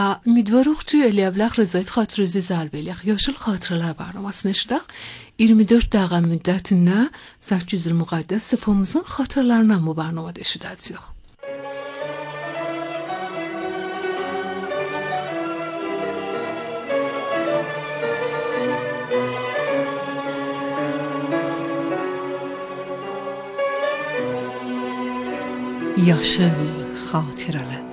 Ümidvarıq ki, eləyəblər Rızayt xatirəzi zərb eləyək. Yaşıl xatirələr barnamasını eşidək. 24 dəqiqə müddətində 800 il müqəddəs sıfımızın xatirələrindən bu barnamada eşidəcəyik. Yaşıl xatirələr.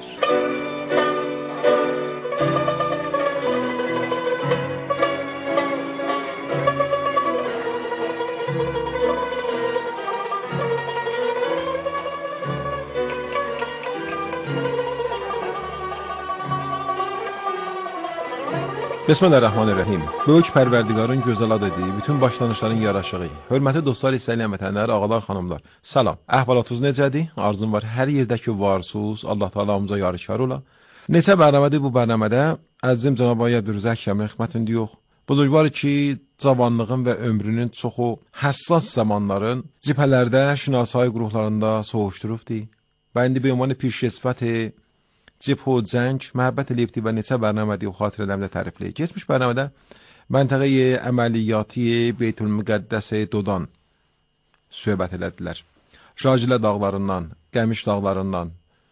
Bismillahirrahmanirrahim. Böyük Pərverdigarın gözəl ad etdiyi bütün başlanışların yaraşığı. Hörmətli dostlar, istəyilən vətənlər, ağalar, xanımlar. Salam. Əhvalatınız necədir? Arzum var hər yerdə ki varsınız, Allah Taala'mıza yarışar ola. Neçə bərnamədir bu bərnamədə? Əzizim Cənab Abdülrəzzaq Kəmil xidmətində yox. Buzurgvar ki, cavanlığın və ömrünün çoxu həssas zamanların cibhələrdə, şinasai qruhlarında soğuşdurubdur. Və indi bir ünvanı pişkesvəti Cibh و Cəng, məhəbbət eləyibdi və neçə bərnamədi o xatirələrimlə tərifləyir. Geçmiş bərnamədə məntəqəyi əməliyyatı Beytülmüqəddəs Dodan söhbət elədilər. Jacilə dağlarından, Qəmiş dağlarından,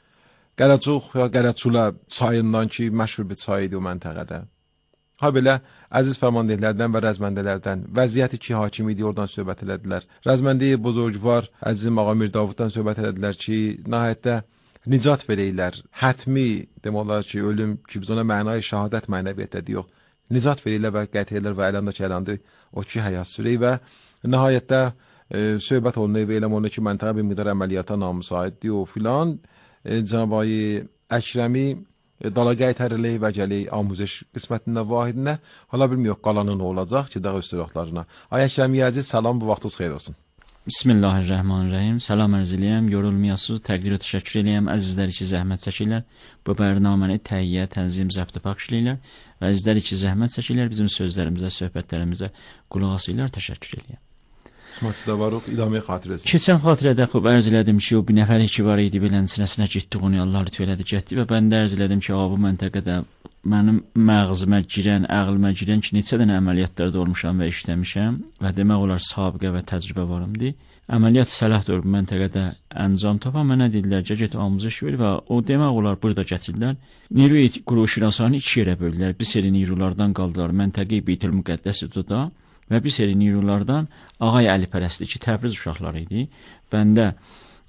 Qələcuq ya Qələçula çayından ki, məşhur bir çay idi o məntəqədə. Ha belə, əziz fərmandehlərdən və rəzməndələrdən, vəziyyəti ki, hakim idi, oradan söhbət elədilər. Rəzməndi buzurgvar, əzizim Ağa Mir Davuddan söhbət elədilər ki, nəhayətdə nicat verəylər, hətmi demək olar ki, ölüm ki, biz ona mənayı şəhadət mənəviyyətdə deyirik. Nicat verəylər və qətiyyələr və ələndə ki, ələndi o ki, həyat sürək və nəhayətdə söhbət olunur və eləm olunur ki, məntəqə bir miqdar əməliyyata namüsaiddir o filan. Cənab-ı Əkrəmi dala qaytarılır və gəlir amuzəş qismətində vahidinə. Hala bilmiyor qalanı nə olacaq ki, daha üstüraqlarına. Ay Əkrəmi əziz, salam, bu vaxtınız xeyir olsun. Bismillahirrahmanirrahim. Salam ərz eləyəm, yorulmayasınız, təqdir və təşəkkür eləyəm. Əzizləri ki, zəhmət çəkirlər, bu bərnaməni təhiyyə, tənzim, zəbtə baxş eləyirlər və əzizləri ki, zəhmət çəkirlər, bizim sözlərimizə, söhbətlərimizə qulaq asırlar, təşəkkür eləyəm. Smaçda varıq, idamə xatirəsi. Keçən xatirədə xub ərz elədim ki, o bir nəfəri ki var idi, belən sinəsinə getdik, onu Allah lütf elədi, getdi və mən də ərz elədim ki, bu məntəqədə mənim məğzimə girən, əqlimə girən ki, neçə dənə əməliyyatlarda olmuşam və işləmişəm və demək olar sabiqə və təcrübə varımdır. Əməliyyat Səlahdır bu məntəqədə əncam tapan, mənə dedilər ki, get amuzəş ver və o demək olar burada gətirdilər. Niru quruşinasanı iki yerə böldülər. Bir seri nirulardan qaldılar məntəqə Beytülmüqəddəs Doda və bir seri nirulardan Ağay Əlipərəsti ki, Təbriz uşaqları idi. Mən də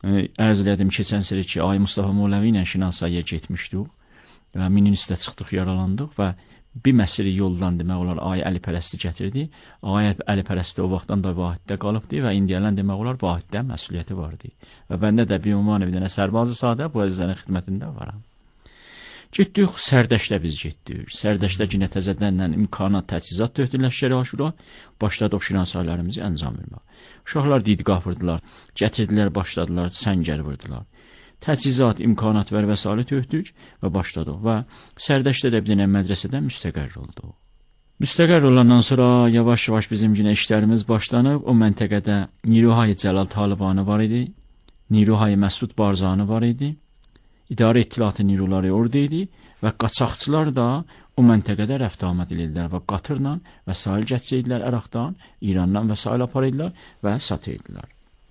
ərz elədim keçən seri ki, Ağay Mustafa Mollavi ilə Şinasaiyə getmişdik və minin üstə çıxdıq, yaralandıq və bir məsiri yoldan demək olar Ağay Əlipərəsti gətirdi. Ağay Əlipərəsti o vaxtdan da vahiddə qalıbdı və indiyələn demək olar vahiddə məsuliyyəti vardı. Və bəndə də bir ünvan bir dənə sərbazı sadə bu əzizlərin xidmətində varam. Getdik, Sərdəşdə biz getdik. Sərdəşdə yenə təzədənlə imkanat, təchizat töhdülər şəhəri Aşura, başladıq şinasailərimizi əncam vermək. Uşaqlar didqah vurdular, gətirdilər, başladılar, səngər vurdular. Təchizat, imkanat və vəsalə töhdük və başladıq və Sərdəşdə də bir dənə mədrəsədə müstəqər olduq. Müstəqər olandan sonra yavaş-yavaş bizim yenə işlərimiz başlanıb. O məntəqədə Niruhay Cəlal Talibani var idi, Niruhay Məsud Barzani var idi, İdarə İttilatı niruları orada idi və qaçaqçılar da o məntəqədə rəft amad edirlər və qatırla vəsail gətirirlər Əraqdan, İrandan vəsail aparırlar və satırlar.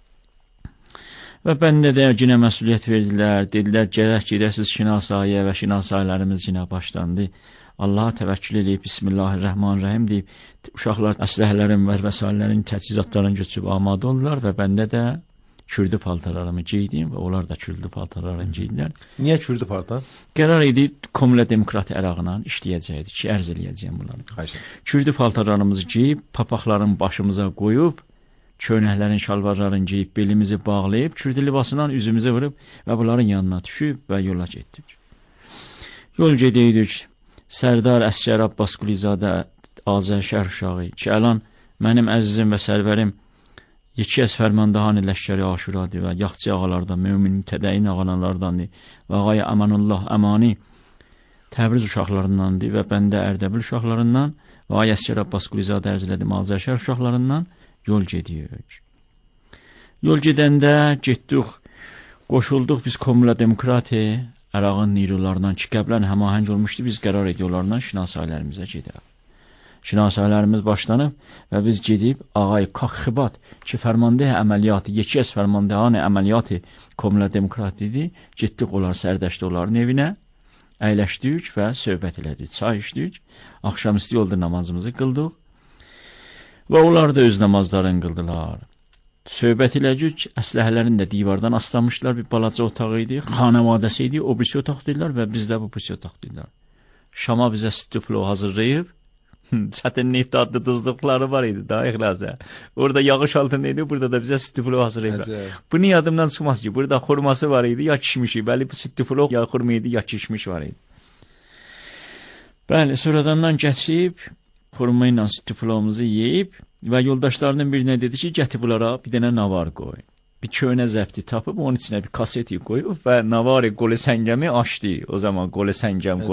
Və bəndə də yenə məsuliyyət verdilər, dedilər gərək gedəsiz şinasaiyə və şinasailərimiz yenə başlandı. Allaha təvəkkül edib, Bismillahirrahmanirrahim deyib, uşaqlar əsləhələrin və vəsaillərin, təchizatların götürüb amadə oldular və bəndə də kürdü paltarlarımı giydim və onlar da kürdü paltarlarını giydilər. Niyə kürdü paltar? Qərar idi, Komünə Demokrat Ərağına işləyəcəkdi ki, ərz eləyəcəyim bunları. Kürdü paltarlarımızı giyib, papaqların başımıza qoyub, köynəklərin, şalvarların giyib, belimizi bağlayıb, kürdü libasından üzümüzə vurub və bunların yanına düşüb və yola getdik. Yol gedəydik, Sərdar Əsgər Abbas Qulizadə Azərşəhər uşağı ki, əlan mənim əzizim və sərvərim Yeki əz fərmandahan ləşkəri Aşuradır və yaxçı ağalardan, mümin tədəyin ağalardandır və Ağay Əmanullah Əmani Təbriz uşaqlarındandır və bəndə Ərdəbil uşaqlarından və Ağay Əsgər Abbas Qulizadə ərz elədim Azərşəhər uşaqlarından yol gedirik. Yol gedəndə getdik, qoşulduq biz Komünə Demokrati Ərağın nirularından ki, qəblən həmahəng olmuşdu, biz qərar ediyorlardan şinasaylərimizə gedək. Şinasaylərimiz başlanıb və biz gedib ağay Kaxibat ki, fərmandeh əməliyyatı, yeki az fərmandehanə əməliyyatı Komünə Demokrat idi, getdik onlar sərdəşdi onların evinə, əyləşdik və söhbət elədik, çay içdik, axşamüstü yolda namazımızı qıldıq və onlar da öz namazlarını qıldılar. Söhbət elədik, əsləhələrini də divardan aslanmışlar, bir balaca otaq idi, xanavadəsi idi, o birisi otaq deyirlər və biz də bu birisi otaq deyirlər. Şama bizə sütüflo hazırlayıb, çətin neft adlı duzluqları var idi, daha ixlazə. Orada yağış altında idi, burada da bizə sütüflo hazırlayıblar. Bunu yadımdan çıxmaz ki, burada xurması var idi, ya kişmişi, bəli bu sütüflo ya xurma idi, ya kişmiş var idi. Bəli, sonradan gətirib, xurma ilə sütüflomuzu yeyib və yoldaşlarının birinə dedi ki, gətir bunlara bir dənə navar qoy. Bir köynə zəfti tapıb, onun içinə bir kaseti qoyub və navari qoli səngəmi açdı. O zaman qoli səngəm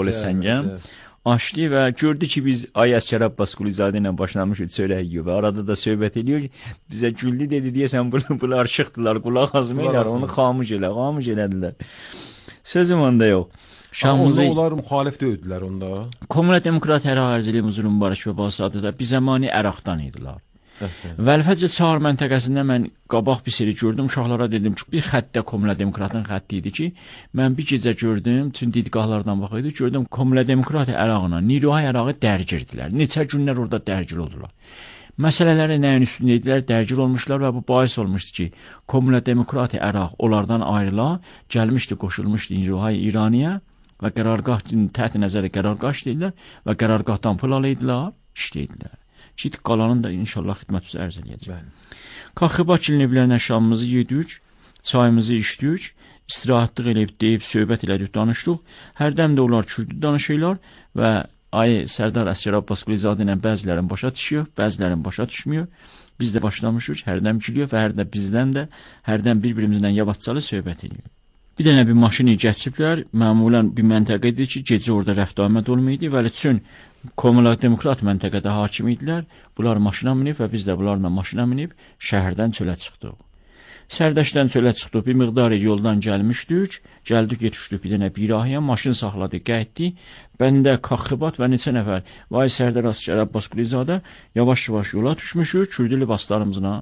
açdı və gördü ki, biz Ay Əsgər Abbas Qulizadə ilə başlamışıq çörək yiyor və arada da söhbət ediyor ki, bizə güldü dedi, deyəsən bunlar şıxdılar, qulaq azmayırlar, onu xamuş elədilər. Sözüm onda yox. Şamımızı onlar müxalif döydülər onda. Komünə Demokrat Əraq Ərzili Muzurun Barış və Basadı da bir zamanı Əraqdan idilər. Vəlfəcə çağır məntəqəsində mən qabaq bir seri gördüm, uşaqlara dedim ki, bir xəttdə Komünə Demokratın xətti idi ki, mən bir gecə gördüm, çünki didqahlardan baxıydı, gördüm Komünə Demokrat Ərağına, Niruhay Ərağı dərgirdilər. Neçə günlər orada dərgir oldular. Məsələləri nəyin üstündə idilər, dərgir olmuşlar və bu bahis olmuşdu ki, Komünə Demokrat Əraq onlardan ayrıla, gəlmişdi, qoşulmuşdu Niruhay İraniyə və qərargah təhti nəzərə qərargah işləyirlər və qərargahdan pul alıydılar, işləyirlər. Ki, qalanın da inşallah xidmət üzrə ərz eləyəcək. Kaxibat kiliniblərlə şamımızı yedik, çayımızı içdik, istirahatlıq eləyib, deyib, söhbət elədik, danışdıq. Hərdən də onlar kürdü danışırlar və Ay Sərdar Əsgər Abbas Qulizadə ilə bəzilərin başa düşüyor, bəzilərin başa düşmüyor. Biz də başlamışıq, hərdən gülüyor və hərdən bizdən də, hərdən bir-birimizlə yavaşcalı söhbət ediyor. Bir dənə bir maşını gətiriblər, məmulən bir məntəqə idi ki, gecə orada rəftamət olmaydı və üçün Komünə Demokrat məntəqədə hakim idilər, bunlar maşına minib və biz də bunlarla maşına minib şəhərdən çölə çıxdıq. Sərdəşdən çölə çıxdıq, bir miqdar yoldan gəlmişdik, gəldik, yetişdik bir dənə birahiyə, maşın saxladı, qayıtdı, bəndə Kaxibat və neçə nəfər, Vay Sərdar Əsgər Abbas Qulizadə yavaş-yavaş yola düşmüşük, kürdü libaslarımızla,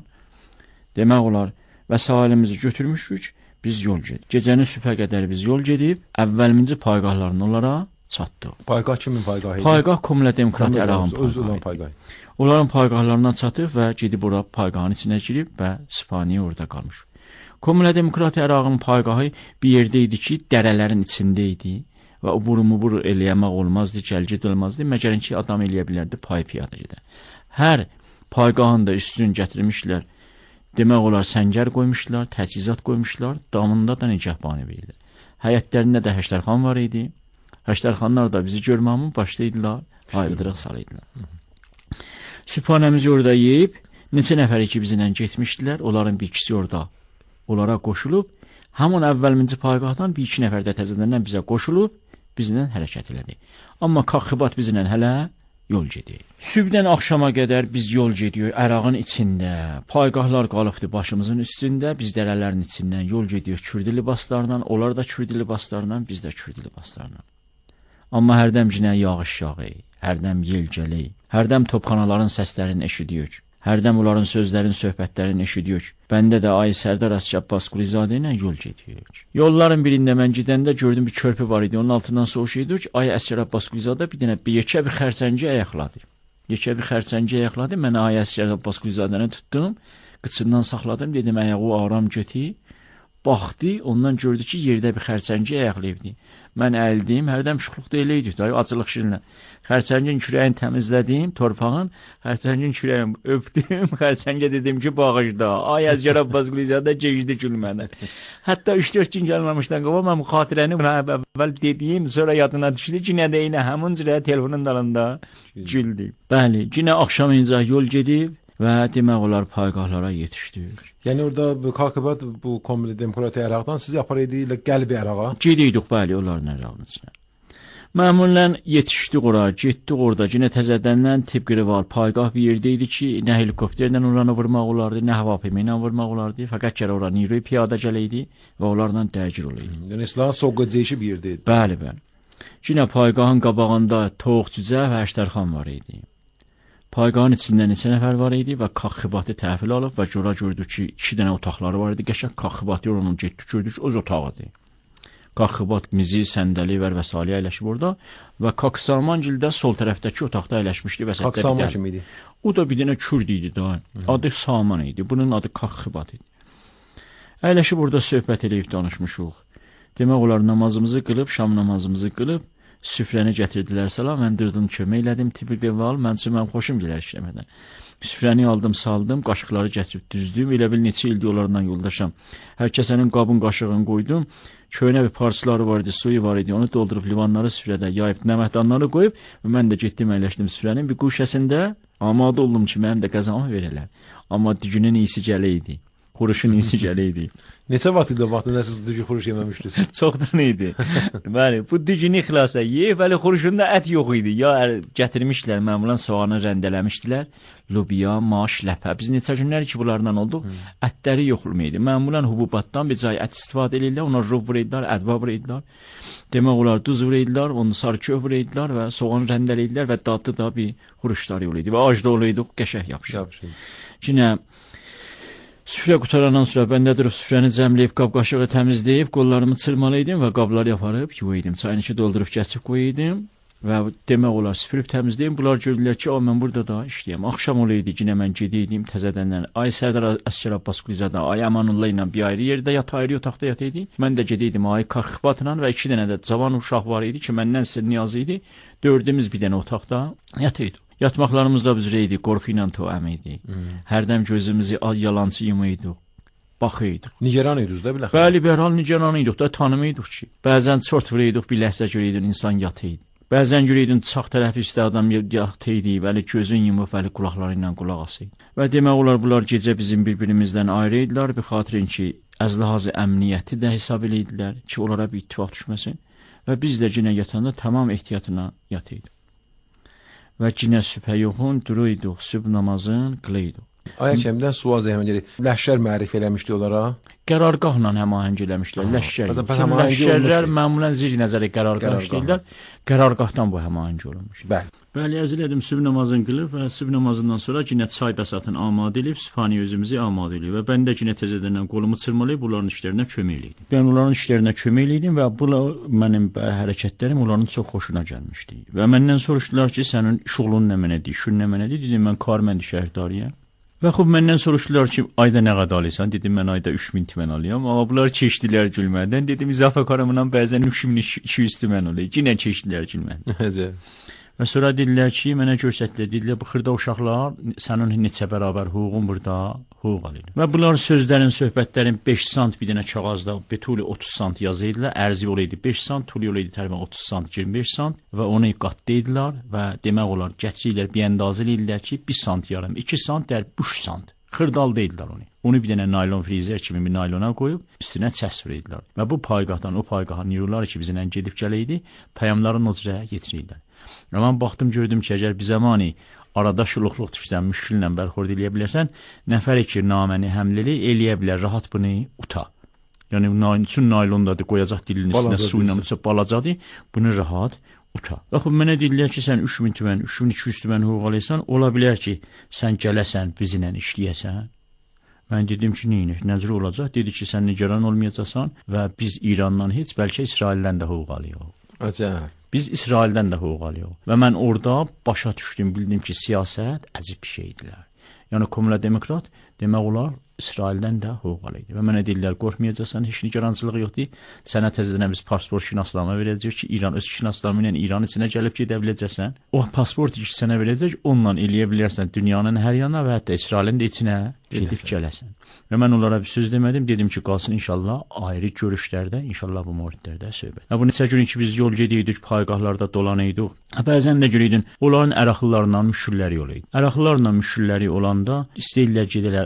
demək olar, vəsailimizi götürmüşük, biz yol gedib. Gecənin sübhə qədər biz yol gedib, əvvəlminci paygahlarını onlara çatdıq. Paygah kimin paygahı idi? Paygah Komünə Demokrat Ərağın paygahı. Onların paygahlarına çatıb və gedib ora paygahın içinə girib və Sipaniyə orada qalmış. Komünə Demokrat Ərağın paygahı bir yerdə idi ki, dərələrin içində idi və o buru eləyəmək olmazdı, gəlgid olmazdı, məgərin ki, adam eləyə bilərdi pay piyada gedə. Hər paygahın da üstün gətirmişlər, demək olar səngər qoymuşlar, təchizat qoymuşlar, damında da nigahbani verildi. Həyətlərində də həştərxan var idi. Həştərxanlar da bizi görməmin başlaydılar, aydırıq salıydılar. Sübhanəmizi orada yeyib, neçə nəfər ki bizlə getmişdilər, onların bir ikisi orada onlara qoşulub, həmin əvvəlminci paygahdan bir iki nəfər də təzədəndən bizə qoşulub, bizlə hərəkət elədi. Amma Kaxibat bizlə hələ yol gedir. Sübdən axşama qədər biz yol gediyoruz, Ərağın içində, paygahlar qalıbdı başımızın üstündə, biz dərələrin içindən yol gediyoruz kürdü libaslarla, onlar da kürdü libaslarla, biz də kürdü libaslarla. Amma hərdəm cinə yağış yağır, hərdəm yel gəlir, hərdəm topxanaların səslərini eşidiyoruz, hərdəm onların sözlərin, söhbətlərini eşidiyoruz. Bəndə də Ay Sərdar Əsgər Abbas Qulizadə ilə yol gediyoruz. Yolların birində mən gedəndə gördüm bir körpü var idi, onun altından soğuşuydu ki, Ay Əsgər Abbas Qulizadə bir dənə yekə bir xərçəngi ayaqladı. Yekə bir xərçəngi ayaqladı, mən Ay Əsgər Abbas Qulizadəni tutdum, qıçından saxladım, dedim ayağı aram götür. Baxdı, ondan gördü ki, yerdə bir xərçəngi ayaqlayıbdı. Mən əldim, hərdən şuxluqda elə idik, acılıq şirinlə. Xərçəngin kürəyini təmizlədim, torpağın, xərçəngin kürəyini öpdüm, xərçəngə dedim ki, bağışda, Ay Əsgər Abbas Qulizadə gecdi gülməni. Hətta 3-4 gün gəlməmişdən qaba, mən bu xatirəni əvvəl dediyim, sonra yadına düşdü ki, nə deyinə, həmin cürə telefonun dalında güldü. Bəli, günə axşam incə yol gedib, və demək olar paygahlara yetişdik. Yəni orada Kaxibat bu Komünə Demokrat Əraqdan sizi aparıydı ilə Qəlbi Ərağa? Gediydik bəli onların Ərağın içinə. Məmulən yetişdik ora, getdik orada. Yenə təzədəndən tibqiri var. Paygah bir yerdə idi ki, nə helikopterlə oranı vurmaq olardı, nə hava peyma ilə vurmaq olardı. Fəqət gələ ora niroy piyada gələydi və onlarla dərgir olaydı. Yəni silahın soğuqacaqı bir yerdə idi. Bəli, bəli. Yenə paygahın qabağında toğuq cücə və əşdərxan var idi. Paygahın içində neçə nəfər var idi və kaxibatı təhvil alıb və cora gördük ki, 2 dənə otaqları var idi. Qəşəng kaxibatı onun getdik gördük, öz otağıdır. Kaxibat mizi, səndəli və vəsaitə əyləşib orada və Kaksamangildə sol tərəfdəki otaqda əyləşmişdi və sətdə Kaksaman kim idi? O da bir dənə Kürd idi da. Adı Saman idi. Bunun adı Kaxibat idi. Əyləşib orada söhbət eləyib danışmışıq. Demək olar namazımızı qılıb, şam namazımızı qılıb, süfrəni gətirdilər salam, mən durdım, kömək elədim, tipiqli val, mən xoşum gələr işləmədən. Süfrəni aldım, saldım, qaşıqları gətirib düzdüm, elə bil neçə ildir onlardan yoldaşam. Hər kəsənin qabın qaşığını qoydum. Köynə bir parçaları var idi, suyu var idi, onu doldurub livanları süfrədə yayıb, nəmətdanları qoyub və mən də getdim, əyləşdim süfrənin bir quşəsində, amadə oldum ki, mənim də qəzamı verələr. Amma dügünün iyisi gələydi, xuruşun iyisi gələydi. Neçə vaxt idi vaxtında siz dügü xuruş yeməmişdiniz? Çoxdan idi. Bəli, bu dügünü xilasa yeyib, bəli, xuruşunda ət yox idi. Ya gətirmişlər, məmulən soğanı rəndələmişdilər, lobiya, maş, ləpə. Biz neçə günlər ki, bunlardan olduq, ətləri yoxlumaydı. Məmulən hububatdan bir cay ət istifadə edirlər, ona rov vuraydılar, ədva vuraydılar. Demək olar, duz vuraydılar, onu sarıkö vuraydılar və soğanı rəndələyidilər və dadlı da bir xuruşlar yol idi. Və acda olaydıq, qəşəh yapışır. Yenə süfrə qutarandan sonra mən də durub süfrəni cəmləyib, qab-qaşığı təmizləyib, qollarımı çırmalaydım və qabları yaparıb yuyaydım. Çayını ki doldurub gətirib qoyaydım və demək olar süpürüb təmizləyim. Bunlar gördülər ki, mən burada da işləyəm. Axşam olaydı, yenə mən gedəydim təzədəndən. Ay Sərdar Əsgər Abbas Qulizada, ay Əmanullah ilə bir ayrı yerdə ayrı otaqda yataydı. Mən də gedəydim ay Kaxibatla və 2 dənə də cavan uşaq var idi ki, məndən sirniyaz idi. Dördümüz bir dənə otaqda yataydı. Yatmaqlarımız da bizrə idi, qorxu ilə toəm idi. Hərdən gözümüzü yalançı yumaydıq, baxıydıq. Nigeran idiniz də biləxə? Bəli, bərhal Nigeran idik da, tanımaydıq ki. Bəzən çort vuraydıq, bir ləhsə görəydin, insan yatıydı. Bəzən görəydin, çaq tərəfi üstə adam yatıydı, bəli, gözün yumub, bəli, qulaqları ilə qulaq asıydı. Və demək olar, bunlar gecə bizim bir-birimizdən ayrı idilər, bir xatirin ki, əzlahazı əmniyyəti də hesab edirdilər ki, onlara bir ittifaq düşməsin. Və biz də cinə yatanda tamam ehtiyatına yatıydı. Və cinə sübhə yoxun duruyduk, sübh namazın qılıydıq. Ay Həkimdən sual zəhmə gəlir. Ləşkər mərif eləmişdi onlara? Qərargahla həmahəng eləmişdilər, ləşkər. Ləşkərlər məmulən zir nəzəri qərargah işləyirlər. Qərargahdan bu həmahəng olunmuş. Bəli, əzələdim, sübh namazını qılıb və sübh namazından sonra yenə çay bəsatını amadə edib, sübhani özümüzü amadə edib və mən də yenə təzədəndən qolumu çırmalayıb bunların işlərinə kömək eləydim. Mən onların işlərinə kömək eləydim və bu mənim hərəkətlərim onların çox xoşuna gəlmişdi. Və məndən soruşdular ki, sənin şuğlun nə mənədir, işin nə mənədir? Dedim, mən Karməndi şəhərdarıyam. Və xub məndən soruşdular ki, ayda nə qədər alırsan? Dedim, mən ayda 3000 tümən alıyorum. Amma bunlar keçdilər gülmədən. Dedim, izafə karımından bəzən 3200 tümən alır. Yenə keçdilər gülmədən. Və sonra dedilər ki, mənə göstərdilər, dedilər, bu xırda uşaqlar sənin neçə bərabər hüququn burada hüquq alır. Və bunlar sözlərin, söhbətlərin 5 sant bir dənə kağızda betuli 30 sant yazıydılar. Ərzi olaydı 5 sant, tuli olaydı tərbə 30 sant, 25 sant və onu qatlaydılar və demək olar gətirilər, bir əndazə eləyirlər ki, 1 sant yarım, 2 sant dər 3 sant. Xırdal deyildilər onu. Onu bir dənə naylon frizer kimi bir naylona qoyub üstünə çəs vuruydular. Və bu paygahdan o paygaha nirular ki, bizlə gedib gələydi, pəyamların ocraya yetirirlər. Mən baxdım, gördüm ki, əgər bir zamanı arada şuluqluq düşsən, müşküllə bərxord eləyə bilərsən, nəfəri ki, naməni həmləli eləyə bilər, rahat bunu uta. Yəni, üçün naylondadır, qoyacaq dilinin üstünə su ilə uçub balacadır, bunu rahat uta. Baxın, mənə deyirlər ki, sən 3000 tümən, 3200 tümən hüquq alırsan, ola bilər ki, sən gələsən, bizlə işləyəsən. Mən dedim ki, necə olacaq? Dedi ki, sən nigeran olmayacaqsan və biz İrandan heç, bəlkə İsraildən də hüquq alıyıq. Acayip. Biz İsraildən də hüquq alıyıq. Və mən orada başa düşdüm, bildim ki, siyasət əcib bir şeydilər. Yəni, Komünə Demokrat demək olar, İsraildən də hüquq alıydı. Və mənə deyirlər, qorxmayacaqsan, heç nigerançılığı yoxdur. Sənə təzədən biz pasport şinaslama verəcək ki, İran öz şinaslamı ilə İran içinə gəlib gedə biləcəksən. O pasport ki, sənə verəcək, onunla eləyə bilərsən dünyanın hər yanına və hətta İsrailin də içinə gedib gələsən. Və mən onlara bir söz demədim, dedim ki, qalsın inşallah ayrı görüşlərdə, inşallah bu mövridlərdə söhbət. Bu neçə gün ki, biz yol gediydik, paygahlarda dolanıydıq. Bəzən də görüydün, onların əraqlılarından müşkülləri yol idi. Əraqlılarla müşkülləri olanda istəyirlər gedələr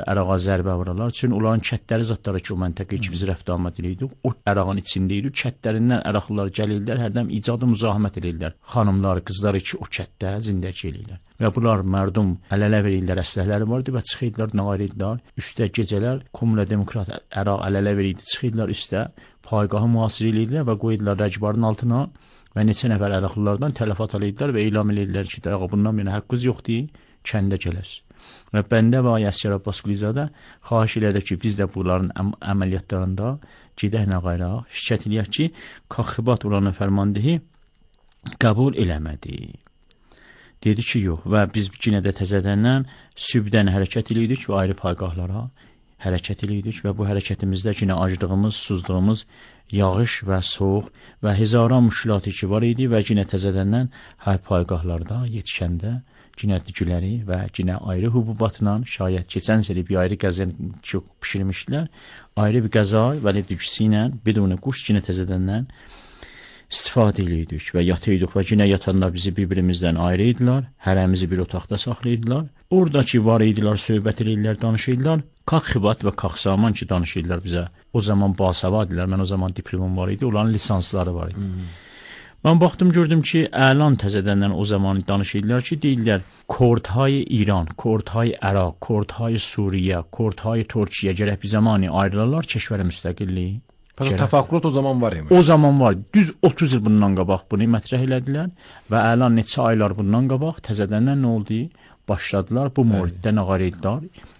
Əraqa zərbə vurarlar. Çünki onların kətləri zatları ki, o məntəqə ki, biz rəfd amad edirik, o Ərağın içində idi. Kətlərindən Əraqlılar gəlirlər, hərdən icadı müzahimət edirlər. Xanımlar, qızları ki, o kətdə zindəki eləyirlər. Və bunlar mərdum əl-ələ verirlər, əsləhələri vardı və çıxırdılar, nağarırdılar. Üstə gecələr Komünə Demokrat Əraq əl-ələ verirdi, çıxırdılar üstə, paygahı mühasirə edirlər və qoydular rəcbarın altına və neçə nəfər Əraqlılardan tələfat alırdılar və elan edirlər ki, bundan mənə haqqınız yoxdur, kəndə gələz. Və bəndə və Əsgər Abbas Qulizadə xahiş elədi ki, biz də bunların əməliyyatlarında gedək nağayraq, şikayət eləyək ki, Kaxibat olanın fərmandehi qəbul eləmədi. Dedi ki, yox və biz yenə də təzədəndən sübdən hərəkət elədik və ayrı paygahlara hərəkət elədik və bu hərəkətimizdə yenə aclığımız, susuzluğumuz, yağış və soğuq və hezaran müşkilatı ki var idi və yenə təzədəndən hər paygahlarda yetişəndə yenə digüləri və yenə ayrı hububatla şayət keçən seri bir ayrı qəzən çox pişirmişdilər. Ayrı bir qəza və digüsü ilə biduni quş yenə təzədəndən istifadə edirdik və yatırdıq və yenə yatanda bizi bir-birimizdən ayrı idilər, hərəmizi bir otaqda saxlayırdılar. Oradakı var idilər, söhbət edirlər, danışırdılar. Kaxibat və Kaxsaman ki, danışırdılar bizə. O zaman basavadilər, mən o zaman diplomum var idi, onların lisansları var idi. Mən baxdım, gördüm ki, əlan təzədəndən o zaman danışırdılar ki, deyirlər, Kordhay İran, Kordhay Əraq, Kordhay Suriyə, Kordhay Türkiyə gərək bir zamanı ayrılarlar, kəşvərə müstəqillik. Təfəkkürat o zaman var imiş. O zaman var. Düz 30 il bundan qabaq bunu mətrəh elədilər və əlan neçə aylar bundan qabaq təzədəndən nə oldu? Başladılar bu moriddə nağarıdlar.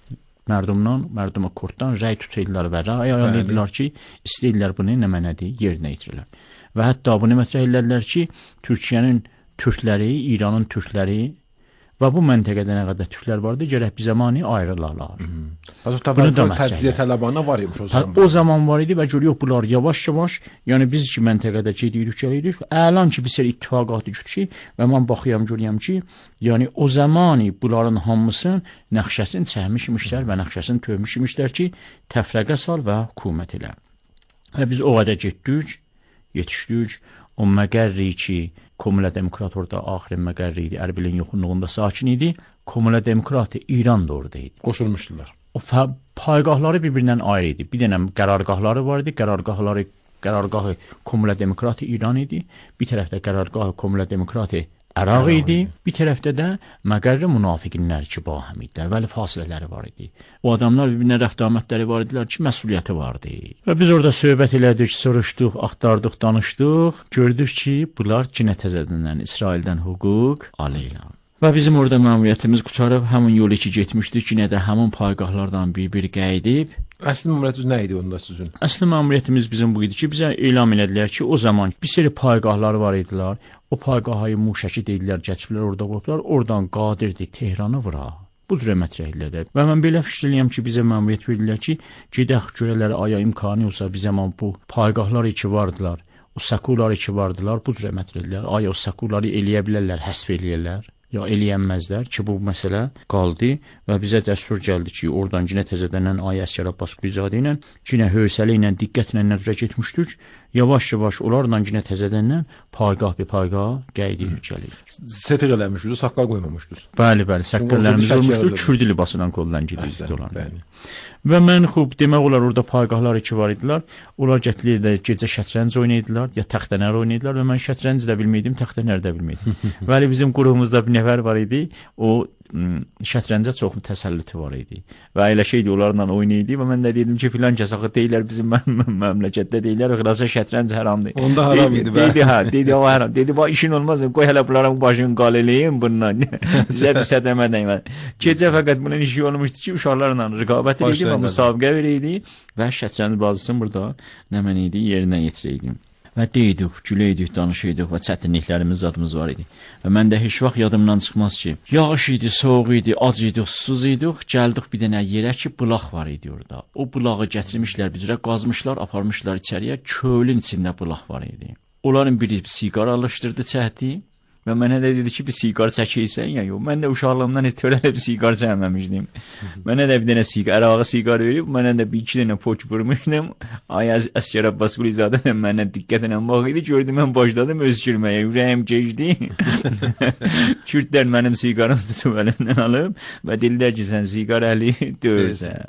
Mərduma Kurddan rəy tuturlar və rəy ayarlayırlar ki, istəyirlər bunu nə mənədir, yerinə yetirirlər. Və hətta bunu mətrəh elədilər ki, Türkiyənin türkləri, İranın türkləri və bu məntəqədə nə qədər türklər vardı, gərək bir zamanı ayrılarlar. Təciziyə tələbanı var imiş o zaman. O zaman var idi və görüyoruz bunlar yavaş-yavaş, yəni biz ki məntəqədə gedirik, gəlirik, əlan ki bir sər ittifaqatı gütüşük və mən baxıyam, görüyorum ki, yəni o zamanı bunların hamısının nəxşəsini çəhmişmişlər və nəxşəsini tövmüşmüşlər ki, təfrəqə sal və hökumət elə. Və biz o qədər getdik, yetişdik, o məqərri ki, Komünə Demokrat orada axirin məqərri idi, Ərbilin yoxunluğunda sakin idi, Komünə Demokrat İran da orada idi. Qoşulmuşdular. O paygahları bir-birindən ayrı idi. Bir dənə qərargahları var idi, qərargahı Komünə Demokrat İran idi, bir tərəfdə qərargahı Komünə Demokrat Əraq idi, bir tərəfdə də məqərri münafiqinlər ki, bahəm idilər, vəli fasilələri var idi. O adamlar bir-birinə rəftamətləri var idilər ki, məsuliyyəti vardı. Və biz orada söhbət elədik, soruşduq, axtardıq, danışdıq, gördük ki, bunlar cinə təzədəndən İsraildən hüquq alırlar. Və bizim orada məmuliyyətimiz qutarıb, həmin yolu ki getmişdik, yenə də həmin paygahlardan bir qeydib. Əsli məmuliyyətiniz nə idi onda sizin? Əsli məmuliyyətimiz bizim bu idi ki, bizə elan elədilər ki, o zaman bir seri paygahlar var idilər. O paygahayı Muşəki deyirlər, gəçiblər orada qoyublar, oradan qadirdir Tehranı vura. Bu cürə mətrəh elədilər. Və mən belə fikir eləyəm ki, bizə məmuliyyət verirlər ki, gedək görələr aya imkanı olsa bizə bu paygahlar ki vardılar, o səkular ki vardılar, bu cürə mətrəh elədilər. Aya o səkuları eləyə bilərlər, həsb eləyərlər. Ya eləyənməzlər ki, bu məsələ qaldı və bizə dəstur gəldi ki, oradan yenə təzədənən Ayə Əsgər Abbas Qulizadə ilə, yenə hövsələ ilə, diqqətlə nəzərə getmişdik. Yavaş-yavaş onlarla yenə təzədəndən paygah bir paygah qeydirik gəlir. Setir eləmişdiniz, saqqal qoymamışdınız. Bəli, saqqallarımız olmuşdu, Kürd libasından qoldan gedirdik dolanır. Və mən demək olar orada paygahlar ki var idilər. Onlar gətirirlər, gecə şətranc oynayırdılar, ya təxtənər oynayırdılar və mən şətranc da bilmirdim, təxtənər də bilmirdim. Bəli, bizim qurumuzda bir nəfər var idi. O şətrancə çox təsəllütü var idi. Və elə şeydi, onlarla oynayırdı və mən də dedim ki, filan kəsağı deyirlər bizim məmləkətdə deyirlər, xilasa şətranc haramdır. Onda haram idi bə. Dedi o haram. Dedi bu işin olmaz. Qoy hələ bunların başını qaleləyim bundan. Bizə bir sədəmə dəymə. Gecə fəqət bunun işi olmuşdu ki, uşaqlarla rəqabət edirdi və müsabiqə verirdi və şətranc bazısını burada nə mən idi yerinə yetirəydim. Və deydik, güləydik, danışıyorduk və çətinliklərimiz zadımız var idi. Və mən də heç vaxt yadımdan çıxmaz ki, yağış idi, soğuq idi, ac idi, susuz idik, gəldik bir dənə yerə ki, bulaq var idi orada. O bulağı gətirmişlər, bir cürə qazmışlar, aparmışlar içəriyə, kölün içində bulaq var idi. Onların biri siqara alışdırdı çəhdi, Və mənə də dedi ki, bir siqar çəkirsən ya yox. Mən də uşaqlığımdan heç törələ bir siqar çəkməmişdim. Mənə də bir dənə siqar, ərağı siqar verib, mənə də bir iki dənə pok vurmuşdum. Ay Əsgər Abbasqulizadə mənə diqqətlə baxırdı, gördü mən başladım öskürməyə, ürəyim keçdi. Kürdlər mənim siqarımı tutub əlimdən alıb və dedilər ki, sən siqar əli döyürsən.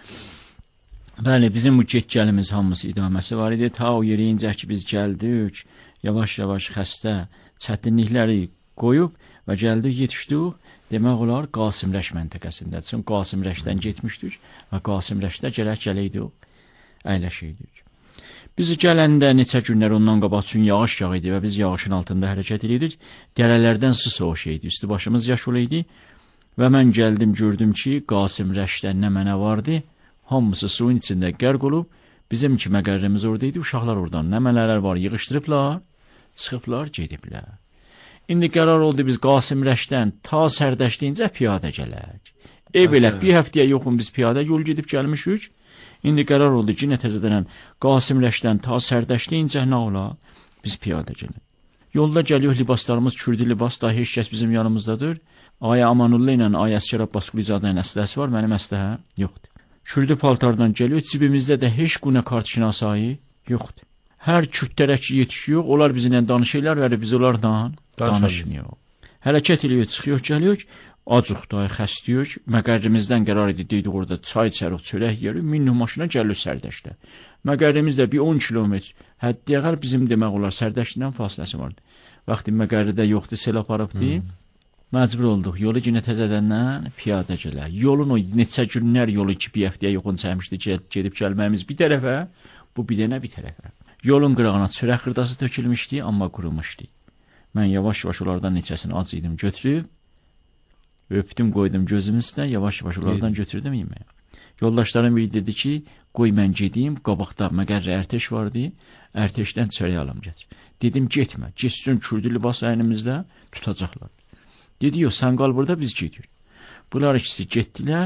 Bəli, bizim bu get-gəlimiz hamısı idaməsi var idi. Ta o yerincə ki, biz gəldik, yavaş-yavaş xəstə çətinlikləri qoyub və gəldik, yetişdik. Demək olar Qasımrəş məntəqəsində. Çünki Qasımrəşdən getmişdik və Qasımrəşdə gələydik, əyləşəydik. Biz gələndə neçə günlər ondan qabaq üçün yağış yağ idi və biz yağışın altında hərəkət edirdik. Dərələrdən su soğuş idi, üstü başımız yaşıl idi və mən gəldim, gördüm ki, Qasımrəşdə nə mənə vardı, hamısı suyun içində qərq olub, bizim ki məqərrimiz orada idi, uşaqlar oradan nəmələr var, yığışdırıblar, çıxıblar, gediblər. İndi qərar oldu biz Qasımrəşdən ta Sərdəşliyincə piyadə gələk. Belə bir həftəyə yoxun biz piyadə yol gedib gəlmişik. İndi qərar oldu ki, təzədən Qasımrəşdən ta Sərdəşliyincə nə ola? Biz piyadə gələk. Yolda gəliyor libaslarımız, kürdü libas, da heç kəs bizim yanımızdadır. Aya Amanullah ilə Aya Əsgər Abbasqulizadənin əsləsi var, mənim əsləhə yoxdur. Kürdü paltardan gəliyor, cibimizdə də heç günə kart şinasayı yoxdur. Hər kürdlərə ki yetişiyor, onlar bizimlə danışırlar və biz onlardan danışmıyor. Hərəkət ediyor, çıxıyor, gəliyor, acıq da, xəstəyik, məqərrimizdən qərar edib, deydik orada çay içərik, çörək yerik, minnuh maşına gəlir Sərdəşdə. Məqərrimiz də bir 10 kilometr, həddi əqəl bizim demək olar Sərdəşdən fasiləsi vardı. Vaxtı məqərridə yoxdur, sel aparıbdı, məcbur olduq, yolu yenə təzədəndən piyadə gələ. Yolun o neçə günlər yolu ki, bir həftəyə yoxun çəkmişdi, gedib gəlməyimiz bir tərəfə, bu bir dənə bir tərəfə. Yolun qırağına çörək xırdası tökülmüşdü, amma qurumuşdu. Mən yavaş-yavaş onlardan neçəsini ac idim, götürüb, öpdüm, qoydum gözümün üstünə, yavaş-yavaş onlardan götürdüm yeməyə. Yoldaşlarım biri dedi ki, qoy mən gedim, qabaqda məqərrə ərteş vardı, ərteşdən çörək alım gətir. Dedim, getmə, geçsin kürdü libas əynimizdə, tutacaqlar. Dedi, yox, sən qal burada, biz gedirik. Bunlar ikisi getdilər,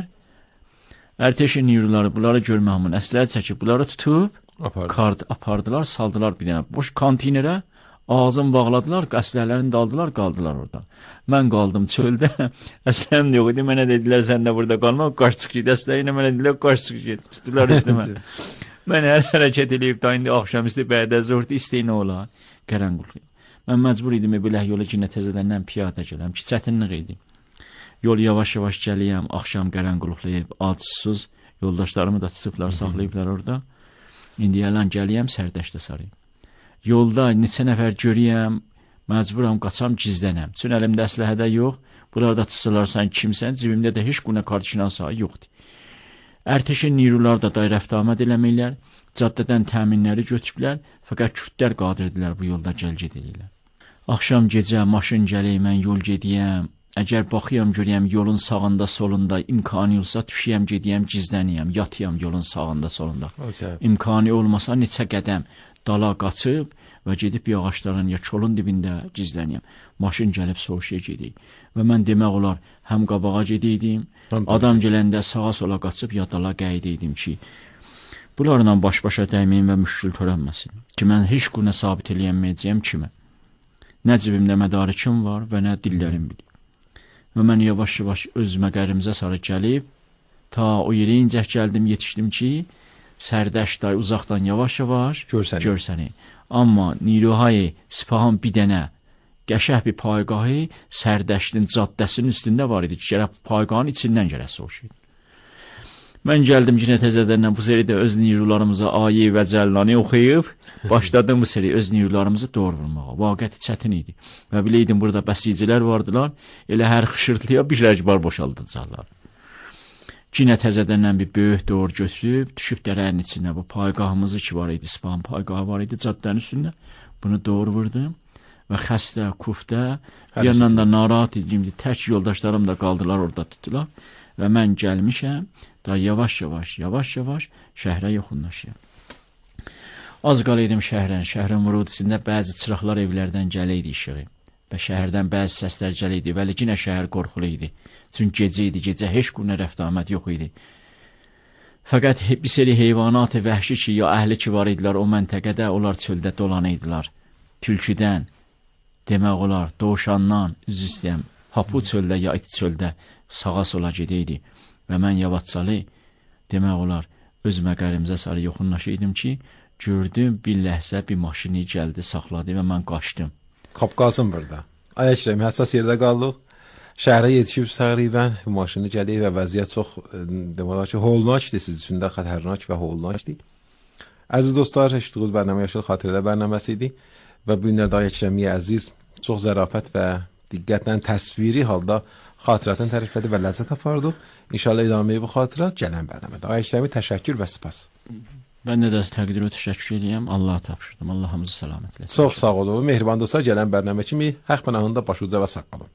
ərteşin niyurları bunları görməmin əsləri çəkib, bunları tutub, apardılar, saldılar bir dənə boş kontinerə, ağzını bağladılar, qəslərlərini daldılar, qaldılar orada. Mən qaldım çöldə, əsləm yox idi, mənə dedilər, sən də burada qalma, qaç çıx ged, əslərlə mənə dedilər, qaç çıx ged, tutdular üstümə. Mən hər hərəkət edib, da indi axşamüstü bədə zordu, istəyinə ola, qərənquluyum. Mən məcbur idim, bilək yolu yenə təzədəndən piyadə gələm ki, çətinlik idi. Yol yavaş-yavaş gəliyəm, axşam qərənquluqlayıb, adsız, yoldaşlarımı da tutublar, saxlayıblar orada. İndi yalan gəliyəm, Sərdəşdə sarıyım. Yolda neçə nəfər görəyəm, məcburam, qaçam, gizlənəm. Çün əlimdə əsləhədə yox, bunlar da tutsalar sən kimsən, cibimdə də heç günə kartişinan sayı yoxdur. Ərteşin nirular da rəftamət eləməklər, caddədən təminləri götüblər, fəqət kürdlər qadirdirlər bu yolda gəlged edirlər. Axşam gecə maşın gələk, mən yol gediyəm, əgər baxıyam, görəyəm yolun sağında, solunda, imkanı olsa düşəyəm, gediyəm, gizləniyəm, yatıyam yolun sağında, solunda. İmkanı olmasa neçə qədəm dala qaçıb və gedib yağaçların ya çolun dibində gizləniyəm. Maşın gəlib soğuşuya gedik. Və mən demək olar, həm qabağa gediydim, adam gələndə sağa sola qaçıb ya dala qəydiydim ki, bunlarla baş-başa dəyməyim və müşkül törənməsin. Ki, mən heç günə sabit eləyənməyəcəyəm kimə. Nə cibimdə mədarıkim var və nə dillərim bilir. Və mən yavaş-yavaş öz məqərimizə sarı gəlib, ta o yeri incək gəldim, yetişdim ki, Sərdəş day uzaqdan yavaş-yavaş görsəni. Amma Niruhay Sipahan bir dənə qəşəh bir paygahı Sərdəşin caddəsinin üstündə var idi ki, gərək paygahın içindən gərəsi oxşaydı. Mən gəldim yenə təzədəndən bu seridə öz nirularımıza ayə və cəllanı oxuyub, başladım bu seri öz nirularımızı doğru vurmağa. Vaqəti çətin idi. Və biləydim, burada bəsicilər vardılar, elə hər xışırtıya bir rəcbar boşaldacaqlar. Yenə təzədəndən bir böyük doğru götürüb, düşüb dərənin içinə, bu paygahımızı ki var idi, Sipahan payqahı var idi caddənin üstündə, bunu doğru vurdum və xəstə, kuftə, bir yandan da narahat idim, tək yoldaşlarım da qaldılar orada tutdular və mən gəlmişəm, da yavaş-yavaş şəhrə yaxınlaşıyam. Az qalıydım şəhrin vurudisində bəzi çıraqlar evlərdən gələydi işığı və şəhərdən bəzi səslər gələydi, vəli yenə şəhər qorxulu idi. Çünki gecə idi, gecə heç günə rəftamət yox idi. Fəqət bir seri heyvanat-ı vəhşi ki, ya əhli ki var idilər o məntəqədə, onlar çöldə dolanıydılar. Tülküdən, demək olar, dovşandan üzr istəyəm, Hapu çöldə ya iti çöldə sağa sola gedəydi və mən yavaşcalı demək olar öz məqərimizə sarı yaxınlaşaydım ki, gördüm bir ləhzə bir maşını gəldi, saxladı və mən qaçdım. Qapqazım burada. Ay Əkrəm, həssas yerdə qaldıq. Şəhərə yetişib təqribən maşını gəlir və vəziyyət çox demək olar ki, holnakdır, siz üçün də xətərnak və holnakdır. Əziz dostlar, eşitdiyiniz bərnamə Yaşıl Xatirələr bərnaməsi idi və bu günlərdə Əkrəmi əziz çox zərafət və diqqətlə təsviri halda xatirətini təriflədi və ləzzət apardıq. İnşallah idamə bu xatirət gələn bərnamədə. Əkrəmi təşəkkür və spas. Mən də təqdir və təşəkkür edirəm. Allaha tapşırdım. Allah hamımızı salamat eləsin. Çox sağ olun. Mehriban dostlar, gələn bərnamə kimi haqq pənahında başuca və sağ qalın.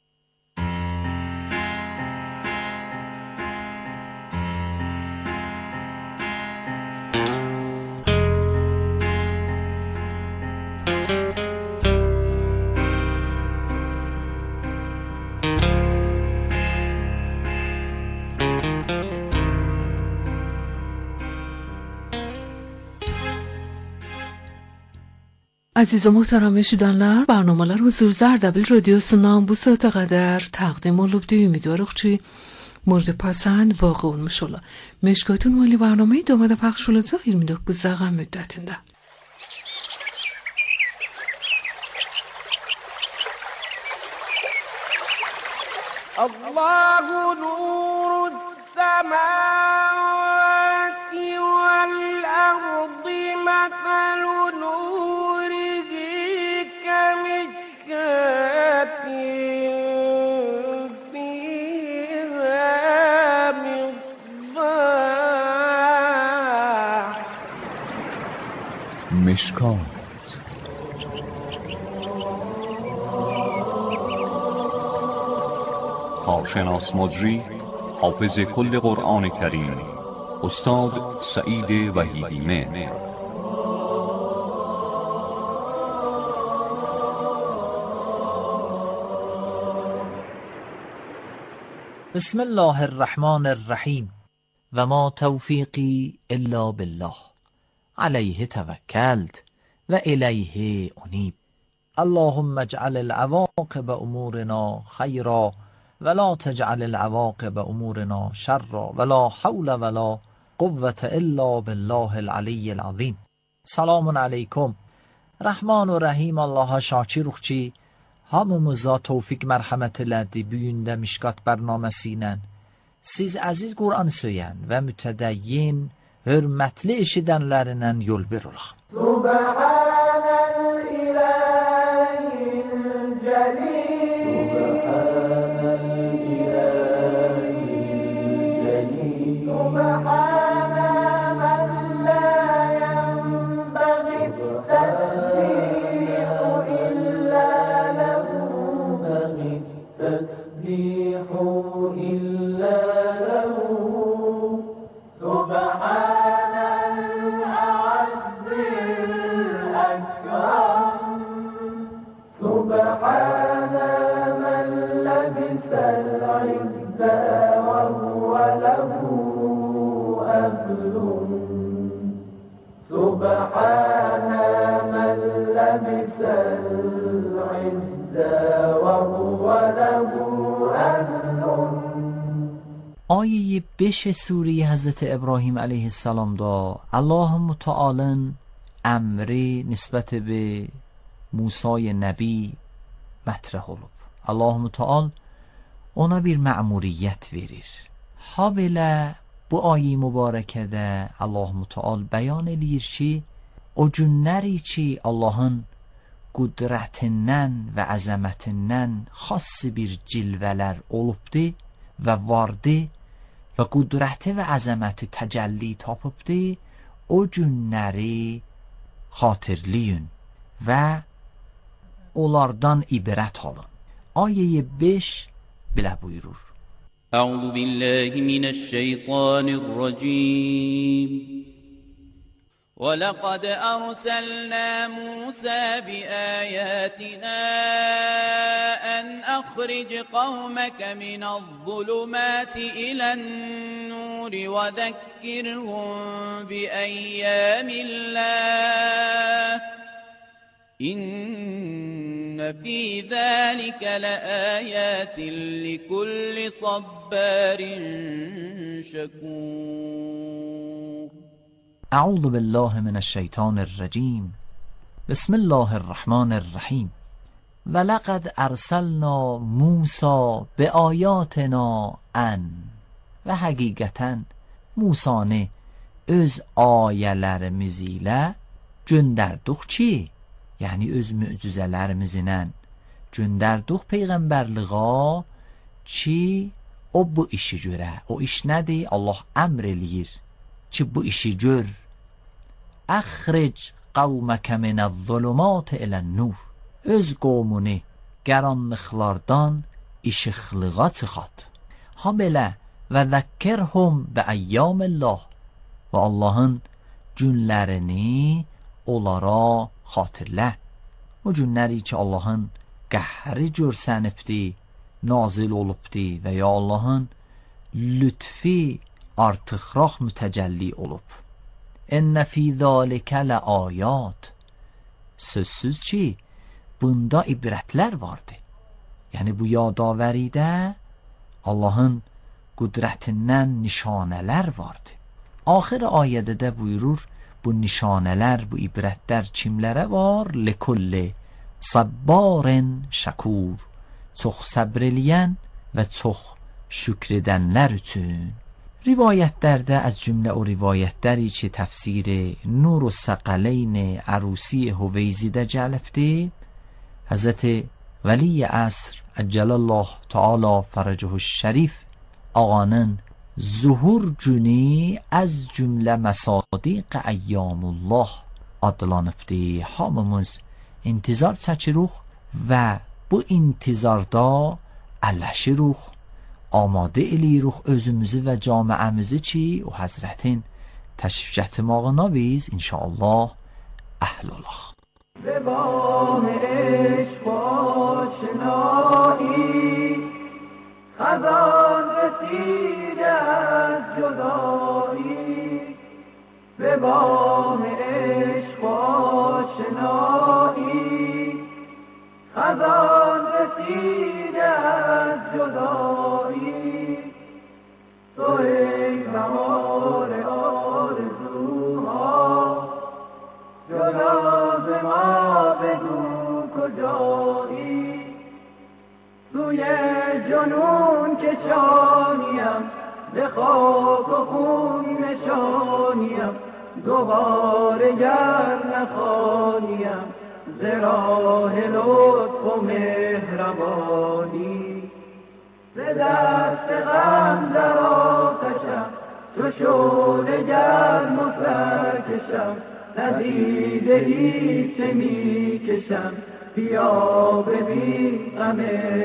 Aziz و محترم eşidenler, barnamalar huzur Zerdəbil radyosundan bu saata qədər təqdim olubdu. Ümidvarıq ki, mورد پسند واقع olmuş ola. Meşkatun mali barnamayı damada pəxş olacaq 29 dəqiqə müddətində. Allahu nurus semavati vel ardi mathalu nurihi kemishkatin fiha misbah. مشکات کارشناس مجری حافظ کل قرآن کریم استاد سعید وحیدی مهر. بسم الله الرحمن الرحیم و ما توفیقی الا بالله علیه توکلت و الیه انیب. اللهم اجعل العواقب امورنا خیرا ولا تجعل العواقب امورنا شرا ولا حول ولا قوة الا بالله العلی العظیم. Selamun aleyküm. Rahman ve Rahim Allah'a şakiruk ki hamımıza tevfik merhamet elədi büyündə Mişkat bərnaməsi ilə. Siz əziz Qur'an söyən və mütədəyyin, hörmətli eşidənlərindən yol verirək. Subhanəl ilahil cəlil, Subhanəl ilahil cəlil, Subhanə mən la yənbəği təsbihu illə ləhu, təsbihu illə ləhu, سبحان من لبس العز وهو له أهل. سبحان من لبس العز وهو له أهل. آیه 5 سوره حضرت ابراهیم علیه السلام دا الله متعال امری نسبت به موسی نبی مطرح olub. Allah Teala ona bir məmuriyyət verir. Ha belə bu ayə mübarəkədə Allah Teala bəyan eləyir ki, o günləri ki Allahın qüdrətindən və əzəmətindən xas bir cilvələr olubdu və vardı və qüdrəti və əzəməti təcəlli tapıbdı, o günləri xatırlayın və onlardan ibrət alın. Ayə 5 belə buyurur. Əuzu billahi mineşşeytanirracim. وَلَقَدْ أَرْسَلْنَا مُوسَى بِآيَاتِنَا أَنْ أَخْرِجْ قَوْمَكَ مِنَ الظُّلُمَاتِ إِلَى النُّورِ وَذَكِّرْهُم بِأَيَّامِ اللَّهِ إِنَّ في ذلك لآيات لكل صبار شكور. اعوذ بالله من الشیطان الرجیم. بسم الله الرحمن الرحیم. ولقد ارسلنا موسی بآیاتنا ان. Və həqiqətən Musanı öz ayələrimiz ilə göndərdik ki, yəni öz möcüzələrimizlə göndərdik peyğəmbərliğa ki, o bu işi görə. O iş nədir? Allah əmr eləyir ki, bu işi gör. Əxric qavməkə minəz-zulumat ilən-nur. Öz qovmunu qaranlıqlardan işıqlığa çıxart. Ha belə və zəkkirhum biəyyamillah. Və Allahın günlərini onlara xatırlə. O günləri ki, Allahın qəhri görsənibdi, nazil olubdi və ya Allahın lütfi artıqraq mütəcəlli olub. Ennə fī zâlikə ləayat. Sözsüz ki, bunda ibrətlər vardı. Yəni bu yadavəridə Allahın qüdrətindən nişanələr vardı. Axir ayədə də buyurur, bu nişanələr, bu ibrətlər kimlərə var? Likulli sabbarin şəkur. Çox səbr eləyən və çox şükr edənlər üçün. Rivayətlərdə az cümlə o rivayətləri ki, təfsiri Nurus-Səqələyn Ərusi Huveyzidə gəlibdir. Həzrəti Vəli Əsr Əcələllâh Teala Fərəcəhü'ş-Şərif ağanın zuhur günü az cümlə məsadiq əyyamullah adlanıbdır. Hamımız intizar çəkiruq və bu intizarda əlləşiruq, amadə eləyiruq özümüzü və camiəmizi ki, o həzrətin təşrif gətirmağına biz inşallah əhl olaq. به بام عشق و آشنایی خزان رسیده از جدایی. به بام عشق و آشنایی خزان رسیده از جدایی. تو ای بهار آرزوها جدا ز ما بگو کجایی. سوی جنون کشانیم به خاک و خون نشانیم. دوباره گر نخوانیم ز راه لطف و مهربانی. ز دست غم در آتشم چو شعله گرم و سرکشم. ندیده هیچ می کشم بیا ببین غم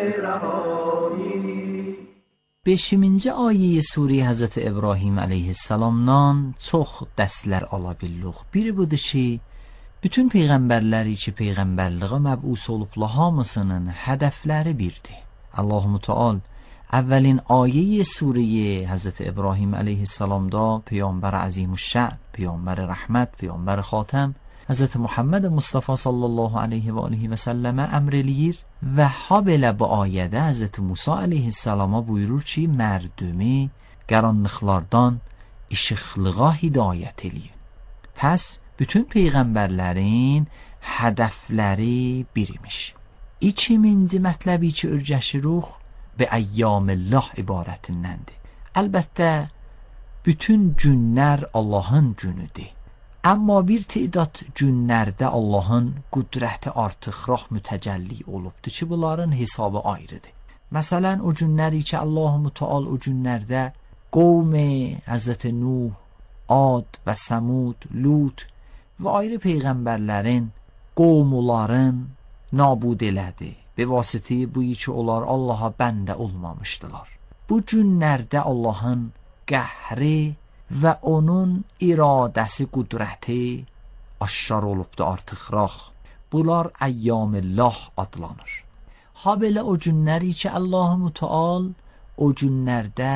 رهایی. 5-ci ayə Surə Həzrət İbrahim əleyhissalamdan çox dərslər ala bildik. Biri budur ki, bütün peyğəmbərləri ki, peyğəmbərliyə məbus olublar, hamısının hədəfləri birdir. Allah-u Teala əvvəlin ayə Surə Həzrət İbrahim əleyhissalamda Peyğəmbər Əzimüşşən, Peyğəmbər rəhmət, Peyğəmbər xatəm Həzrət Muhammed Mustafa sallallahu aleyhi və aleyhi və səlləmə əmr eləyir və ha belə bu ayədə Həzrət Musa əleyhissalama buyurur ki, mərdumi qaranlıqlardan işıqlığa hidayət eləyin. Pəs bütün peyğəmbərlərin hədəfləri bir imiş. 2-ci mətləbi ki, örgəşiruq bi əyyamillah ibarətindəndir. Əlbəttə, bütün günlər Allahın günüdür. Amma bir tədad günlərdə Allahın qüdrəti artıqraq mütəcəlli olubdur ki, bunların hesabı ayrıdır. Məsələn, o günləri ki, Allah-u Teala o günlərdə qovm Həzrət Nuh, Ad və Səmud, Lut və ayrı peyğəmbərlərin qovmuların nabud elədi. Be vasitəyi bu ki, onlar Allaha bəndə olmamışdılar. Bu günlərdə Allahın qəhri və onun iradəsi, qüdrəti aşkar olubdur artıqraq. Bunlar əyyamillah adlanır. Ha belə o günləri ki, Allah-u Teala o günlərdə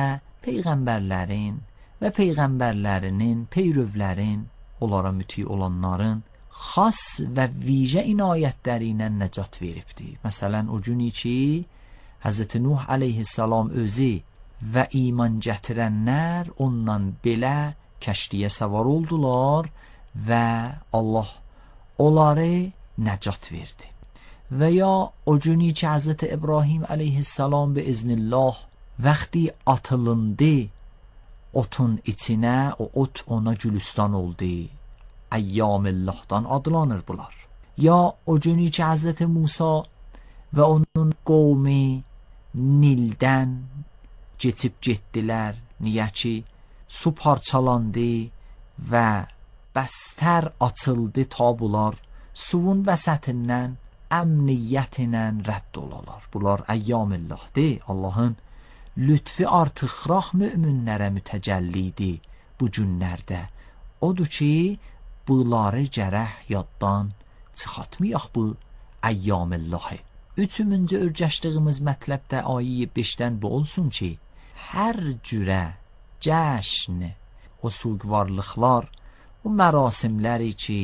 peyğəmbərlərin və peyğəmbərlərinin, peyrövlərin, onlara müti olanların xas və vicə inayətləri ilə nəcat veribdi. Məsələn, o günü ki Həzrət Nuh əleyhissalam özü və iman gətirənlər ondan belə kəştiyə səvar oldular və Allah onları nəcat verdi. Və ya o günü ki Həzrət İbrahim əleyhissalam bi iznillah vəxti atılındı otun içinə, o ot ona gülüstan oldu. Əyyamillahdan adlanır bunlar. Ya o günü ki Həzrət Musa və onun qovmi Nildən keçib getdilər, niyə ki su parçalandı və bəstər açıldı ta bunlar suvun vəsətindən əmniyyətlə rədd olalar. Bunlar əyyamillahdır. Allahın lütfi artıqraq möminlərə mütəcəllidir bu günlərdə. Odur ki bunları gərək yaddan çıxartmayaq bu əyyamillahı. Üçüncü örgəşdiyimiz mətləbdə ayə 5-dən bu olsun ki, hər cürə cəşn, o sugvarlıqlar, o mərasimləri ki,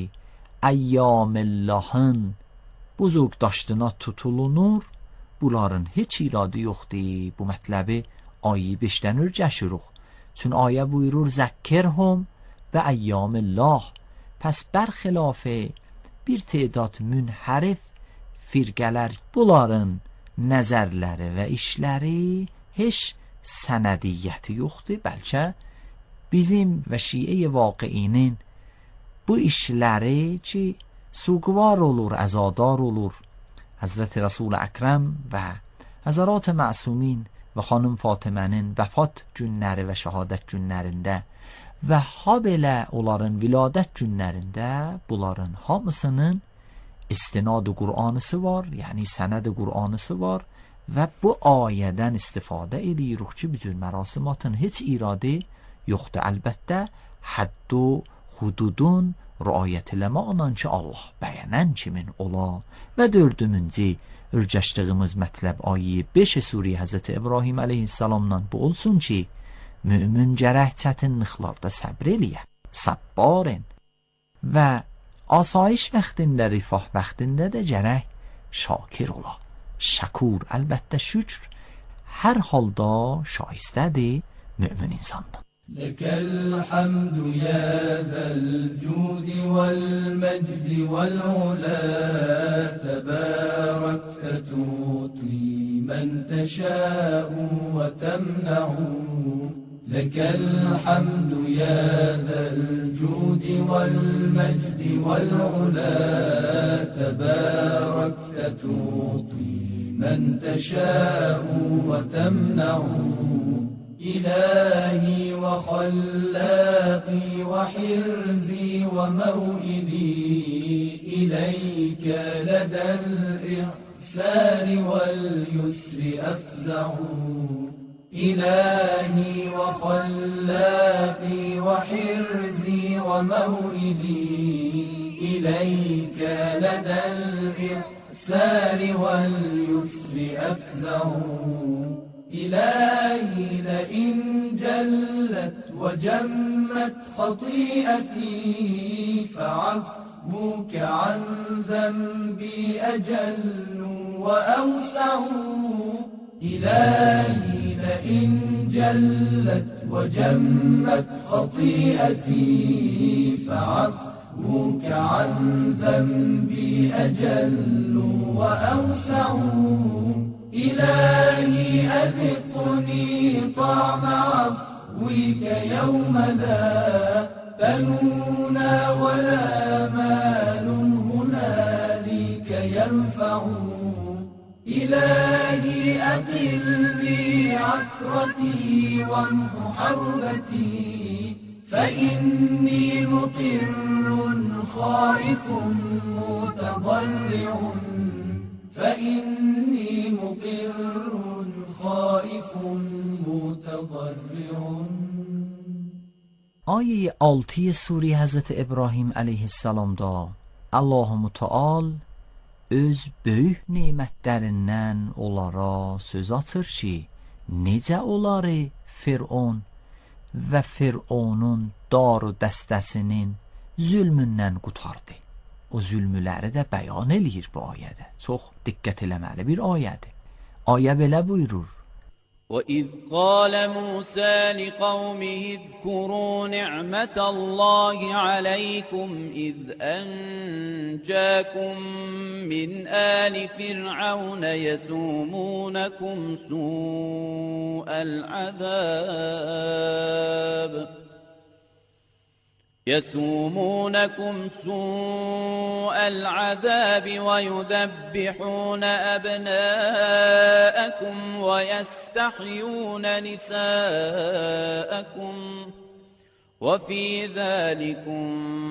əyyamillahın buzurqdaşdına tutulunur, bunların heç iradı yoxdur. Bu mətləbi ayə 5-dən örgəşirik. Çün ayə buyurur zəkkirhum və əyyamillah. Pəs bərxilaf bir تعداد münhərif firqələr bunların nəzərləri və işləri heç sənədiyyəti yoxdur, bəlkə bizim və şiə vaqiinin bu işləri ki sugvar olur, əzadar olur, Həzrət Rasul Əkrəm və Həzrat Məsumین və xanım Fatımənin vəfat günləri və şəhadət günlərində və habelə onların viladət günlərində bunların hamısının istinad-ı Qur'anısı var, yəni sənəd-i Qur'anısı var və bu ayədən istifadə edirik ki, bütün mərasimatın heç iradı yoxdur. Əlbəttə, hədd و hududun riayət eləməklə ki, Allah bəyənən kimin ola. Və dördüncü örgəşdiyimiz mətləb ayə 5 Suriyə Həzrət İbrahim əleyhissalamdan bu olsun ki, mümin gərək çətinliklərdə səbr eləyə, səbbarın və asayiş vaxtında, rifah vaxtında da gərək şakir ola, şəkur. Əlbəttə şükr hər halda şaistədir mümin insandan. لك الحمد يا ذا الجود والمجد والعلا تباركت تعطي من تشاء وتمنع لك الحمد يا ذا الجود والمجد والعلا تباركت تعطي من تشاء وتمنع إلهي وخلاقي وحرزي وموئدي إليك لدى الإحسان واليسر أفزع إلهي وخلاقي وحرزي وموئدي إليك لدى الإحسان واليسر أفزع إلهي لئن جلت وجمت خطيئتي فعفوك عن ذنبي أجل وأوسع إلهي لئن جلت وجمت خطيئتي فعفوك عن ذنبي أجل وأوسع إلهي أذقني طعم عفوك يوم ذا بنونا ولا مال هنالك ينفع إلهي أقلني عثرتي وامح حربتي فإني مقر خائف متضرع فإني مقر خائف متضرع. آیه 6 سوره Həzrət İbrahim əleyhissalamda Allah Müteal öz böyük nemətlərindən onlara söz açır ki, necə onları Fir'on və Fir'onun daru dəstəsinin zülmündən qutardı. o zülmləri də bəyan eləyir bu ayədə. Çox diqqət eləməli bir ayədir. Ayə belə buyurur: وَإِذْ قَالَ مُوسَى لِقَوْمِهِ اذْكُرُوا نِعْمَةَ اللَّهِ عَلَيْكُمْ إِذْ أَنْجَاكُمْ مِنْ آلِ فِرْعَوْنَ يَسُومُونَكُمْ سوء العذاب ويذبحون أبناءكم ويستحيون نساءكم وفي ذلكم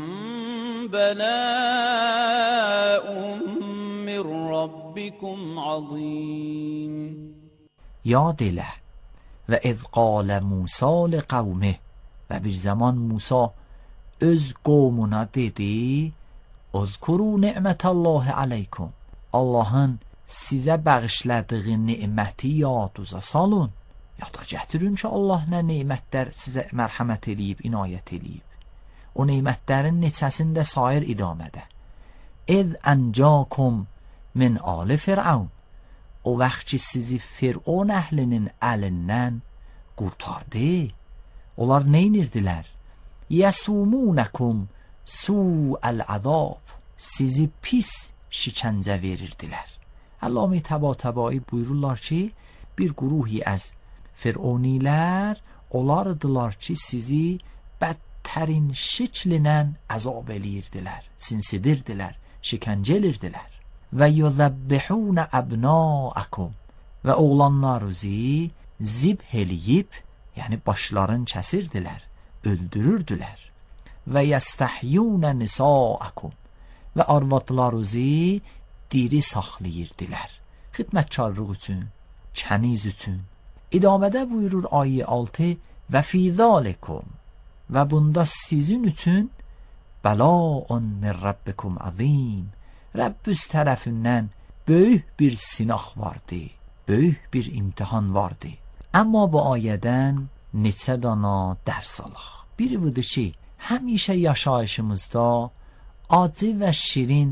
بلاء من ربكم عظيم. یاد له و اذ قال موسی لقومه، و bir zaman Musa öz qovmuna dedi: "Uzkuru ni'metallahi aleykum." Allahın sizə bağışladığı neməti yaduza salın. Yada gətirin ki, Allah nə nemətlər sizə mərhəmət eləyib, inayət eləyib. O nemətlərin neçəsində sair idamədə. İz əncakum min ali fir'aun. O vaxt ki, sizi Fir'on əhlinin əlindən qurtardı. Onlar neynirdilər? Yəsumunakum su'al-azab. Sizi pis şikəncə verirdilər. Allame Təbatəbai buyururlar ki, bir quruhi az Fir'onilər olardılar ki, sizi bədtərin şəklinə əzab eləyirdilər, sinsidirdilər, şikəncə edirdilər. Və yuzabbihun abnaakum, və oğlanlarınızı zibh eləyib, yəni başlarını kəsirdilər, öldürürdülər. Və yəstəhyun nisaakum, və arvadlarınızı diri saxlayırdılar, xidmətkarlıq üçün, kəniz üçün. İdamədə buyurur ayə 6: və fī zalikum, və bunda sizin üçün bəlaun min rabbikum azim, Rəbbüz tərəfindən böyük bir sınaq vardı, böyük bir imtihan vardı. Amma bu ayədən neçə dana dərs alaq. Biri budur ki, həmişə yaşayışımızda acı və şirin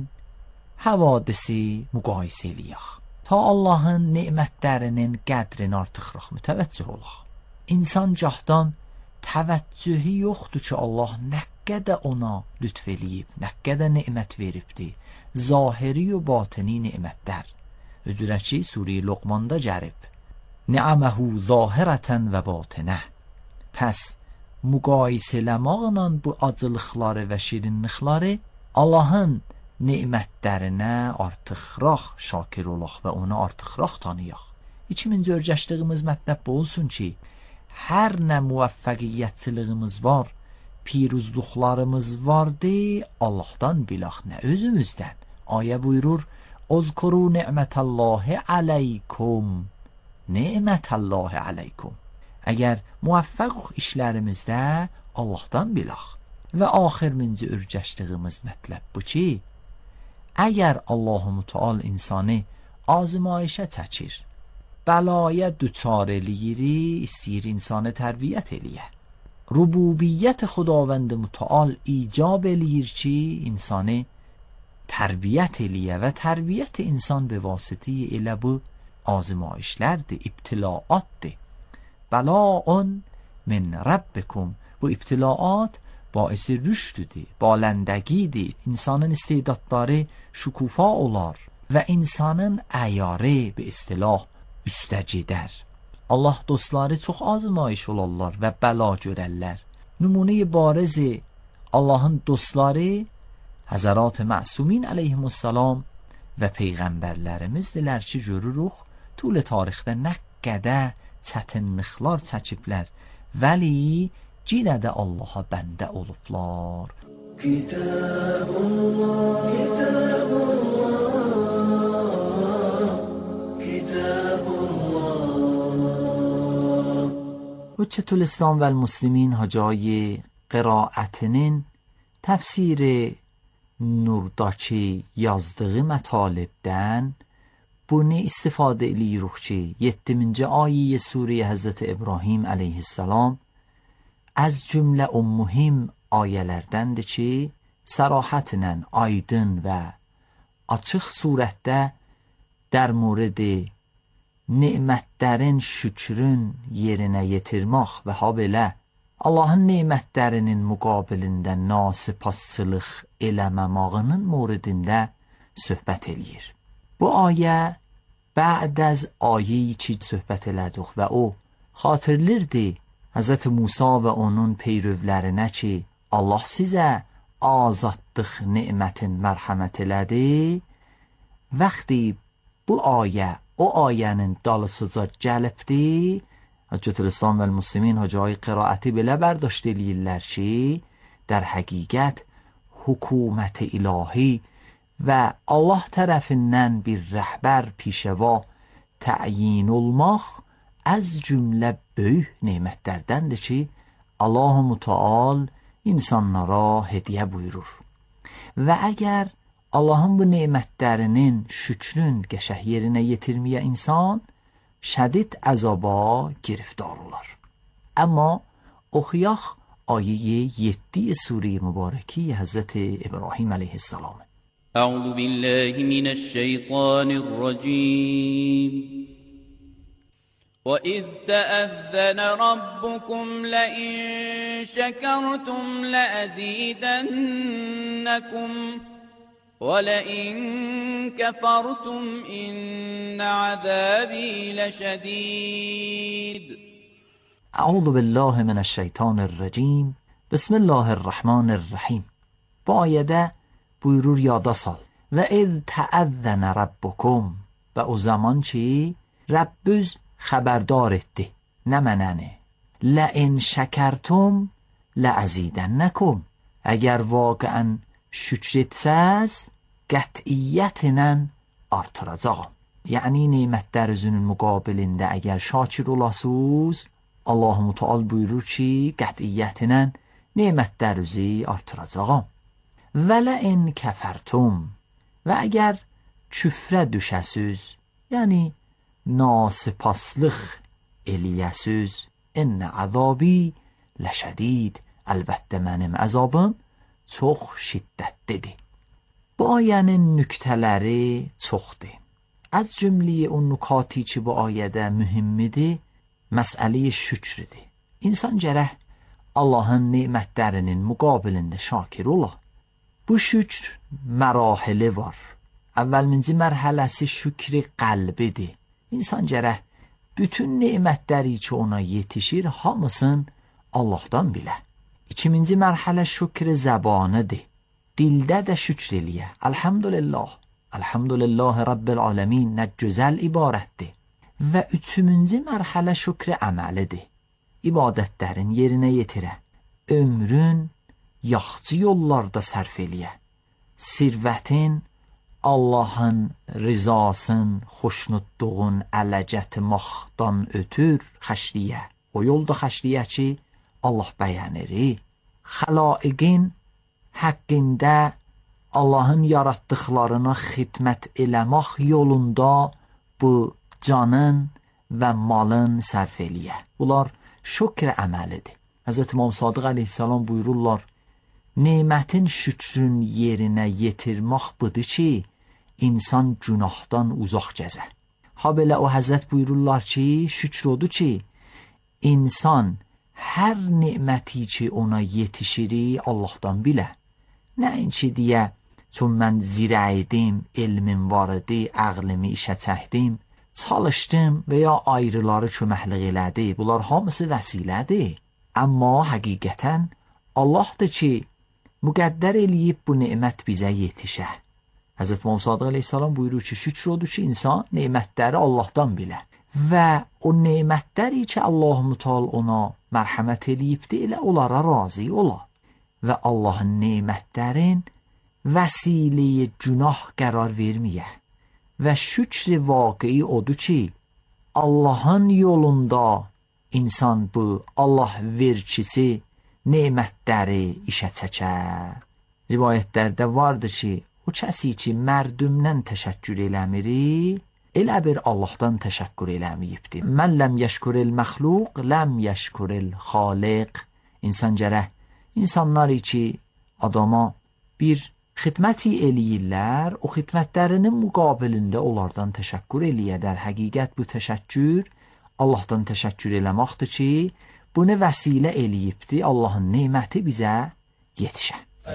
havadisi müqayisə eləyək. Ta Allahın nemətlərinin qədrini artıqraq mütəvəccüh olaq. İnsan gahdan təvəccühü yoxdur ki, Allah nə qədər ona lütf eləyib, nə qədər nemət veribdir. Zahiri və batini nemətlər. Özürə ki, Sure-i Luqmanda gəlib: Ni'aməhu zahirətən və batinə. Pəs müqayisə eləmaqla bu acılıqları və şirinlikləri Allahın nemətlərinə artıqraq şakir olaq və onu artıqraq tanıyaq. 2000 öyrəşdiyimiz mətləb bu olsun ki, hər nə müvəffəqiyyətçiliyimiz var, piruzluqlarımız vardı, Allahdan bilaq, nə özümüzdən. Ayə buyurur: "Uzkuru ni'metallahi aleykum." Ni'metallahi aleykum. Əgər müvəffəq işlərimizdə Allahdan bilaq. Və axırıncı öyrəşdiyimiz mətləb bu ki, əgər Allah-u Müteal insanı azmayişə çəkir, bəlaya düçar eləyir, istəyir insanı tərbiyyət eləyə. Rububiyyət Xudavənd Müteal icab eləyir ki, insanı tərbiyyət eləyə və tərbiyyət insan be vasitə elə bu azmayişlərdir, ibtilaatdır. Bəlaun min Rabbikum. Bu ibtilaat baisi rüşdüdür, baləndəgidir. İnsanın istedadları şükufa olar və insanın əyarı bir istilah üstə gedər. Allah dostları çox azmayış olarlar və bəla görərlər. Nümunə barizi Allahın dostları Həzərat-ı Məsumین əleyhimussalam və peyğəmbərlərimizdirlər ki, görürük tul tarixdə nə qədər çətinliklər çəkiblər, vəli yenə də Allaha bəndə olublar. Kitabullah, Kitabullah, Kitabullah. Hüccetül İslam və Müslimin Hacayı qiraətinin təfsir Nurdakı yazdığı mətalibdən bunu istifadə eləyirik ki, 7-ci ayə Sure Həzrət İbrahim əleyhissalam az cümlə o mühim ayələrdəndir ki, sərahətlə aydın və açıq surətdə در مورد nemətlərin şükrün yerinə yetirmək və habelə Allahın nemətlərinin müqabilində nasipasçılıq eləməmağının mövridində söhbət eləyir. Bu ayə بعد از ayəyi ki söhbət elədik və o xatırlayırdı Hz. Musa və onun peyrövlərinə ki Allah sizə azadlıq nemətin mərhəmət elədi. Vəxti bu ayə o ayənin dalısıca gəlibdi. Hüccətülislam və Müslimin hocayı qiraəti belə bərdاشت eləyirlər ki در həqiqət hökumət ilahi və Allah tərəfindən bir rəhbər pişəva təyin olmaq az cümlə böyük nemətlərdəndir ki Allah Müteal insanlara hediyə buyurur. Və əgər Allahın bu nemətlərinin şükrün qəşəh yerinə yetirməyə insan şədid əzaba giriftar olar. Amma oxuyaq ayəyi 7 sure mübarəki Həzrət İbrahim əleyhissalam. أعوذ بالله من الشيطان الرجيم وإذ تأذن ربكم لئن شكرتم لأزيدنكم ولئن كفرتم إن عذابي لشديد. أعوذ بالله من الشيطان الرجيم بسم الله الرحمن الرحیم. با آیده buyurur yada sal. Və iz təəzzənə rabbukum və o zaman ki Rəbbüz xəbərdar etdi. Nə mənəni? Ləin şəkərtum ləəzidənnəkum. Əgər vaqiən şükr etsəz qətiyyətlə artıracağım. Yəni nemətlərinizin müqabilində əgər şakir olasınız Allah-u Müteal buyurur ki qətiyyətlə nemətlərinizi artıracağım. Və ləin kəfərtum və əgər küfrə düşəsiz, yəni nasipaslıq eləyəsiz, innə əzabi ləşədid, əlbəttə mənim əzabım çox şiddətlidir. Bu ayənin nüktələri çoxdur. Az cümləyə o nükaتی ki bu ayədə mühimmidir, məsələyə şükridir. İnsan gərək Allahın nemətlərinin müqabilində şakir ola. Bu şükr mərahili var. Əvvəlminci mərhələsi şükri qəlbidir. İnsan gərək bütün nemətləri ki ona yetişir hamısın Allahdan bilə. İkinci mərhələ şükri zəbanıdır. Dildə də şükr eləyə. Elhamdülillah. Elhamdülillahi Rabbil aləmin. Nə gözəl ibarətdir. Və üçüncü mərhələ şükri əməlidir. İbadətlərin yerinə yetirə. Ömrün yaxçı yollarda sərf eləyə. Sirvətin Allahın rizasın, xoşnudluğun ələcətmaqdan ötür xəşliyə. O yolda xəşliyə ki Allah bəyəniri. Xəlaiqin haqqında Allahın yaratdıqlarına xidmət eləmək yolunda bu canın və malın sərf eləyə. Bunlar şükr əməlidir. Hz. İmam Sadiq əleyhissalam buyururlar, nemətin şükrün yerinə yetirmək budur ki, insan günahdan uzaq gəzə. Ha belə o həzrət buyururlar ki, şükr odur ki, insan hər neməti ki ona yetişiri Allahdan bilə. Nəinki deyə, çün mən zirə idim, elmim var idi, əqlimi işə çəkdim, çalışdım və ya ayrıları köməklik elədi. Bunlar hamısı vəsilədir. Amma həqiqətən Allahdır ki, müqəddər eləyib bu nemət bizə yetişə. Hz. Muhammed Sadiq əleyhissalam buyurur ki, şükr odur ki, insan nemətləri Allahdan bilə. Və o nemətləri ki, Allah-u Müteal ona mərhəmət eləyibdir, elə onlara razı ola. Və Allahın nemətlərin vəsiləyə günah qərar verməyə. Və şükr vaqei odur ki, Allahın yolunda insan bu Allah verkisi nemətləri işə çəkər. Rivayətlərdə vardır ki, o kəsi ki mərdümdən təşəkkür eləmiri, elə bir Allahdan təşəkkür eləməyibdir. Mən ləm yəşkuril məxluq, ləm yəşkuril xaliq. İnsan gərək, insanlar ki adama bir xidməti eləyirlər, o xidmətlərinin müqabilində onlardan təşəkkür eləyədər. Həqiqət bu təşəkkür Allahdan təşəkkür eləməkdir ki, bunu vəsilə eləyibdi Allahın neməti bizə yetişə.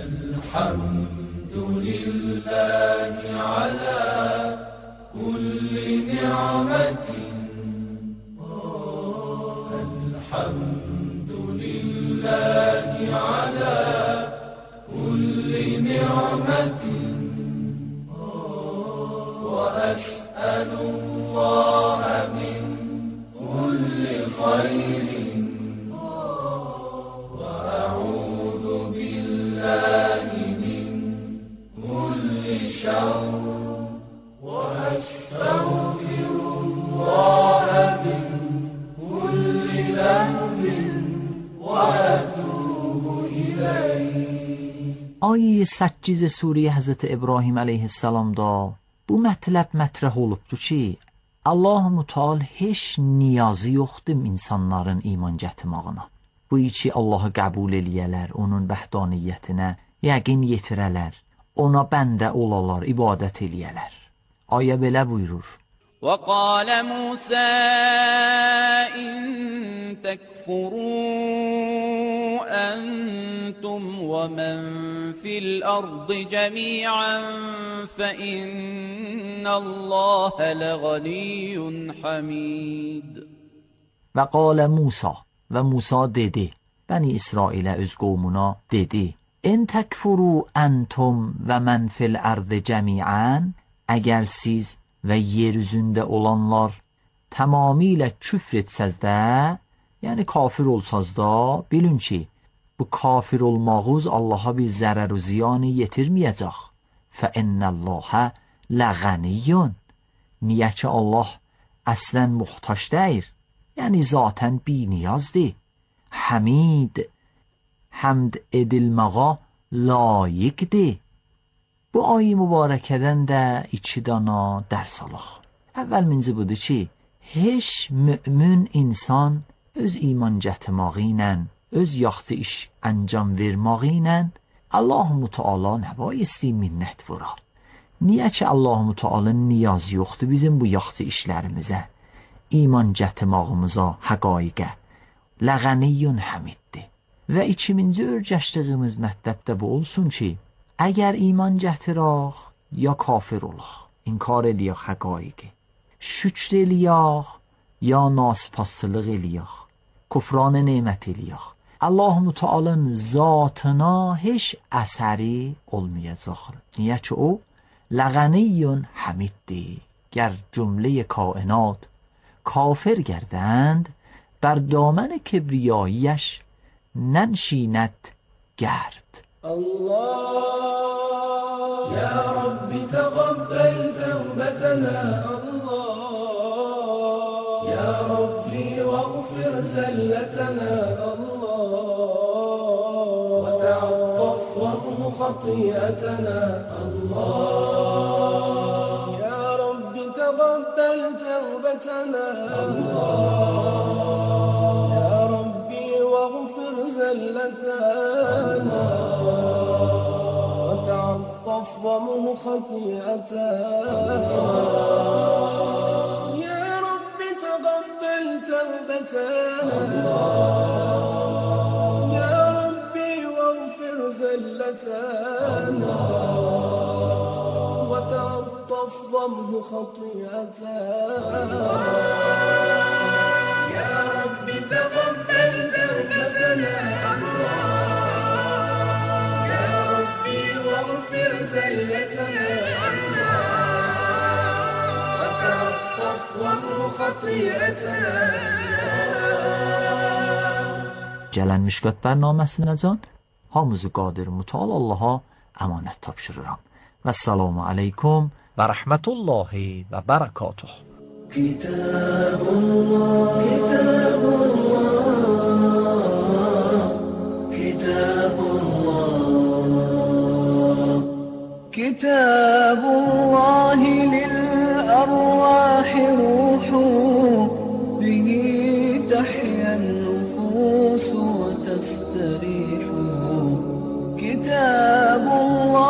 Elhamdülillahi ala kulli ni'metin. Elhamdülillahi ala kulli ni'metin. Ve es'elullaha min kulli khayrin. Ve a'udhu billahi min kulli şerr. Ve estağfirullaha min kulli lehmin. Ve etubu ileyh. Ayı 8 Suriye Hazreti İbrahim aleyhisselamda bu mətləb mətrəh olubdur ki, Allah-u Teala heç niyazı yoxdur insanların iman gətirməyinə. Bu içi Allahı qəbul eləyələr, onun vəhdaniyyətinə yəqin yetirələr, ona bəndə olalar, ibadət eləyələr. Ayə belə buyurur. وقال موسى إن تكفروا أنتم ومن في الأرض جميعا فإن الله لغني حميد. وقال موسى و موسى dedi, Bəni İsrailə öz qovmuna dedi, in tekfuru entum ve men fil ardı cemi'an, əgər siz və yer üzündə olanlar tamamilə küfr etsəz də, yəni kafir olsaz da, bilin ki, bu kafir olmağız Allaha bir zərər və ziyanı yetirməyəcək. Fəinnəllahə ləğəniyyun. Niyə ki Allah əslən muhtaç deyir, yəni zatən biniyazdır. Həmid, həmd edilməğa layiqdir. Bu ayı mübarəkədən də 2 dana dərs alaq. Əvvəlminci budur ki, heç mümin insan öz iman gətirməyi ilə, öz yaxşı iş əncam verməyi ilə Allah-u Teala nə bayisти minnət vura. Niyə ki Allah-u Teala'nın niyaz yoxdur bizim bu yaxşı işlərimizə, iman gətirməyimizə, həqaiqə. Ləğəniyyun həmiddir. Və 2-ci örgəşdiyimiz mətləbdə bu olsun ki, əgər iman gətirək, ya kafir olaq, inkar eləyək həqaiqi, şükr eləyək, ya naspaslıq eləyək, kufran nemət eləyək, Allah-u Teala'nın zatına heç əsəri olmayacaq. Niyə ki o ləğəniyyun həmiddir. گر جمله کائنات کافر گردند بر دامن کبریاییش ننشیند گرد. الله يا رب تقبل توبتنا، الله يا ربي واغفر زلتنا، الله وتعطف وامح خطيئتنا، الله يا رب تقبل توبتنا، الله يا ربي واغفر زلتنا، وتعطف وامح خطيئتنا، يا رب تقبل توبتنا، يا ربي واغفر زلتنا، وتعطف وامح خطيئتنا، يا رب تقبل توبتنا، يا ربي واغفر زلتنا، وتعطف وامح خطيئتنا. Gələn Müşkat bərnaməsinəcən hamımızı qadir mütəal Allaha əmanət tapşırıram. Vəssalamu aleykum və rəhmətullahi və bərəkatuh. كتاب الله كتاب الله كتاب الله كتاب الله للأرواح روح، به تحيا النفوس وتستريح. كتاب الله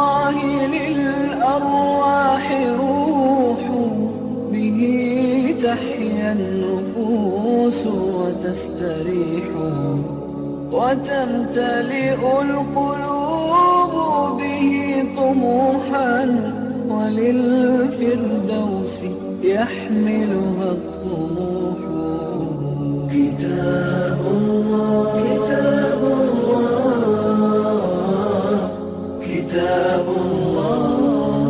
تحيا النفوس وتستريح وتمتلئ القلوب به طموحا وللفردوس يحملها الطموح كتاب الله كتاب الله كتاب الله.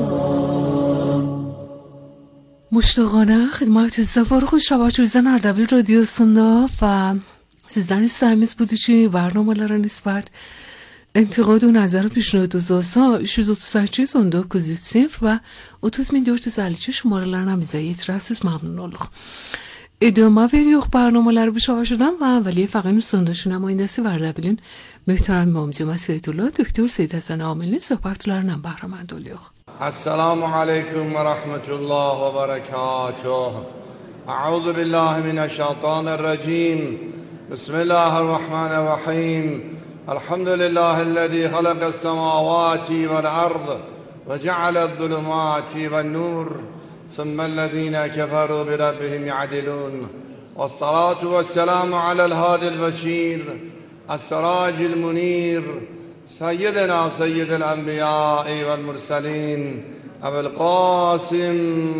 مشتاقانه خدمت var şabaçuzdan Ardabil radyosunda و sizden istəyimiz budur ki, برنامه‌lara nisbət انتقاد و نظر پیشنهادınızsa 338 1930 و 30452 şumaralarına bize yetirəsiniz, məmnun oluq. ادامه veriyoruz برنامه‌ları bu şabaçudan و ولی فقط üstündəşi nümayəndəsi Ardabilin möhtərəm imamcı Məscidullah Doktor Seyid Həsən Amilin söhbətlərindən bəhrəmənd oluyor. Assalamu aleykum ve rahmetullah ve berekatuh. A'udhu billahi mineşşeytanirracim. Bismillahirrahmanirrahim. Elhamdülillahillezî halaqas semâvâti vel ard ve ceale'z zulumâti ven nur. Thummellezîne keferû bi rabbihim ya'dilûn. Vessalâtu vesselâmu alel hâdil beşîr. Es-sirâcil munîr. سيدنا سيد الأنبياء والمرسلين أبي القاسم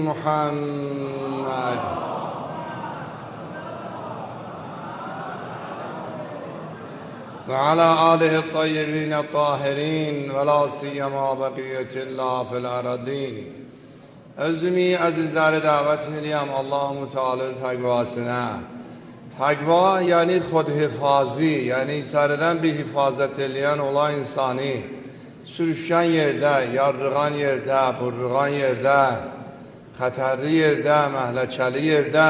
محمد وعلى آله الطيبين الطاهرين ولا سيما بقية الله في الأرضين. özümü azizləri dəvət edirəm Allah-u Teala'nın təqvasına. Təqva yəni xudhifazi, yəni içəridən bir hifazət eləyən olan insanı sürüşən yerdə, yarrığan yerdə, burruğan yerdə, xətərli yerdə, məhləkəli yerdə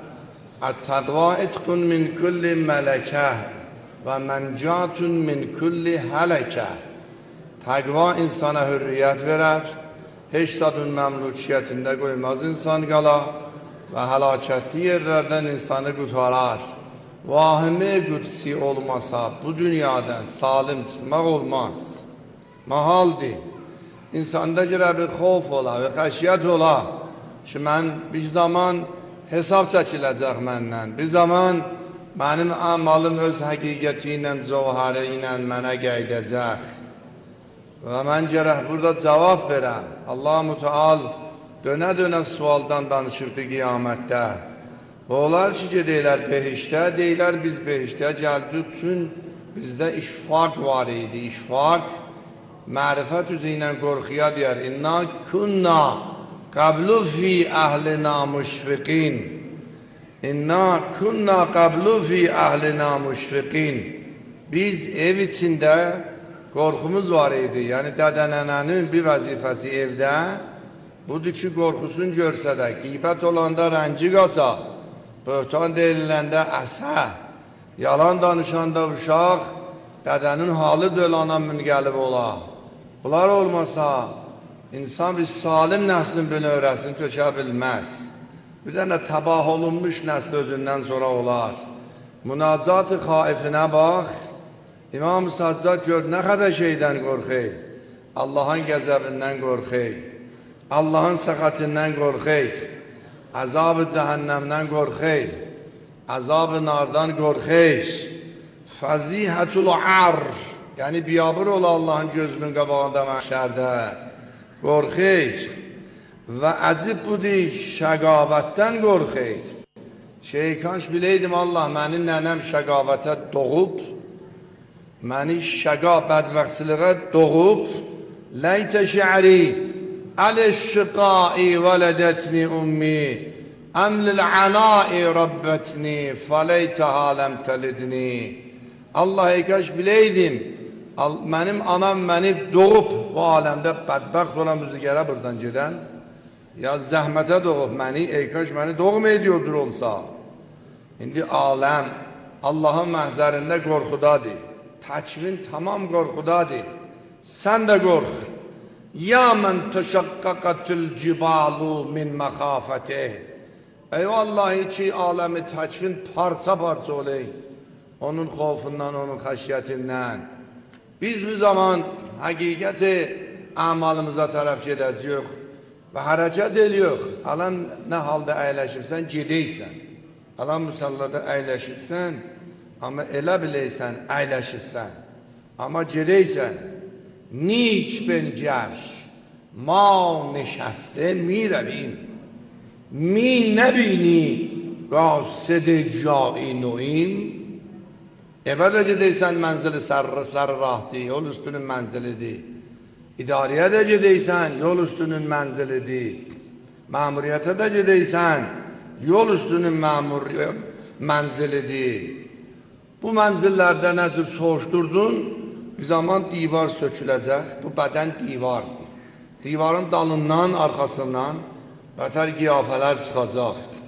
Ət-təqva itqun min kulli mələkə və məncatun min kulli hələkə. Təqva insana hürriyyət verər, heç zadın məmlukiyyətində qoymaz insan qala və həlakətli yerlərdən insanı qutarar. Vahimə qudsi olmasa bu dünyadan salim çıxmaq olmaz. Mahaldir. İnsanda girə bir xof ola və xəşiyyət ola ki, mən bir zaman hesab çəkiləcək məndən. Bir zaman mənim əmalım öz həqiqəti ilə, cəvhəri ilə mənə qeydəcək. Və mən gərək burada cavab verəm. Allah-u Teala dönə-dönə sualdan danışırdı qiyamətdə. Və onlar ki, deyilər behiştə, deyilər biz behiştə gəldik, üçün bizdə işfaq var idi. İşfaq, mərifət üzü ilə qorxuya deyər. İnna kunna qablu fi əhlina müşfiqin. İnna kunna qablu fi əhlina müşfiqin. Biz ev içində qorxumuz var idi. Yəni dədənənənin bir vəzifəsi evdə budur ki, qorxusun görsə də, qeybət olanda rənci qaça, böhtan deyiləndə əsə, yalan danışanda uşaq, dədənin halı dölana münqəlib ola. Bunlar olmasa, insan bir salim nəslin belə öyrəsini tökə bilməz. Bir dənə təbah olunmuş nəsl özündən sonra olar. Münacat-ı xaifinə bax, İmam-ı Saccad gör, nə qədər şeydən qorxey, Allahın qəzəbindən qorxey. Allahın səxətindən qorxeyk, əzab-ı cəhənnəmdən qorxeyk, əzab-ı nardan qorxeyk, fəzihətul arr, yəni biyabır ola Allahın gözünün qabağında məhşərdə qorxeyk və əcib budur, şəqavətdən qorxeyk. Kaş biləydim Allah, məni nənəm şəqavətə doğub, məni şəqa bədbəxtçiliğə doğub, ləytə şə'ri Əl-şiqai vələdətni ummi Əmlil-ənai rabbətni Fələytəhə ləm təlidni. Allah kaş biləydim, mənim anam məni doğub, bu aləmdə bədbəxt olan müzikərə buradan gedən, ya zəhmətə doğub məni, kaş məni doğmaydı yolcur olsa. İndi aləm Allahın məhzərində qorxudadır, təkvin tamam qorxudadır, sən də qorx. Ya mən təşəqqəqətül cibalu min məxafətih. Ey Allahi ki, aləmi təkvin parça-parça olay, onun xofundan, onun xəşiyyətindən. Biz bu zaman həqiqəti əmalımıza tərəf gedəcəyik və hərəkət edirik. Alan nə halda əyləşirsən, gedəysən. Alan musallada əyləşirsən, amma elə biləysən, əyləşirsən. Amma gedəysən, نیک بنجش ما نشسته می رویم می نبینی قاصد جایی نویم evə gedəysən mənzili sarı rahdi, yol üstünün mənzilidir. İdariyə də gedəysən, yol üstünün mənzilidir. Məmuriyyətə də gedəysən, yol üstünün mənzilidir. Bu mənzillərdə nədir soruşdurdun? Bir zaman divar söküləcək, bu bədən divardır. Divarın dalından, arxasından bətər qiyafələr çıxacaq.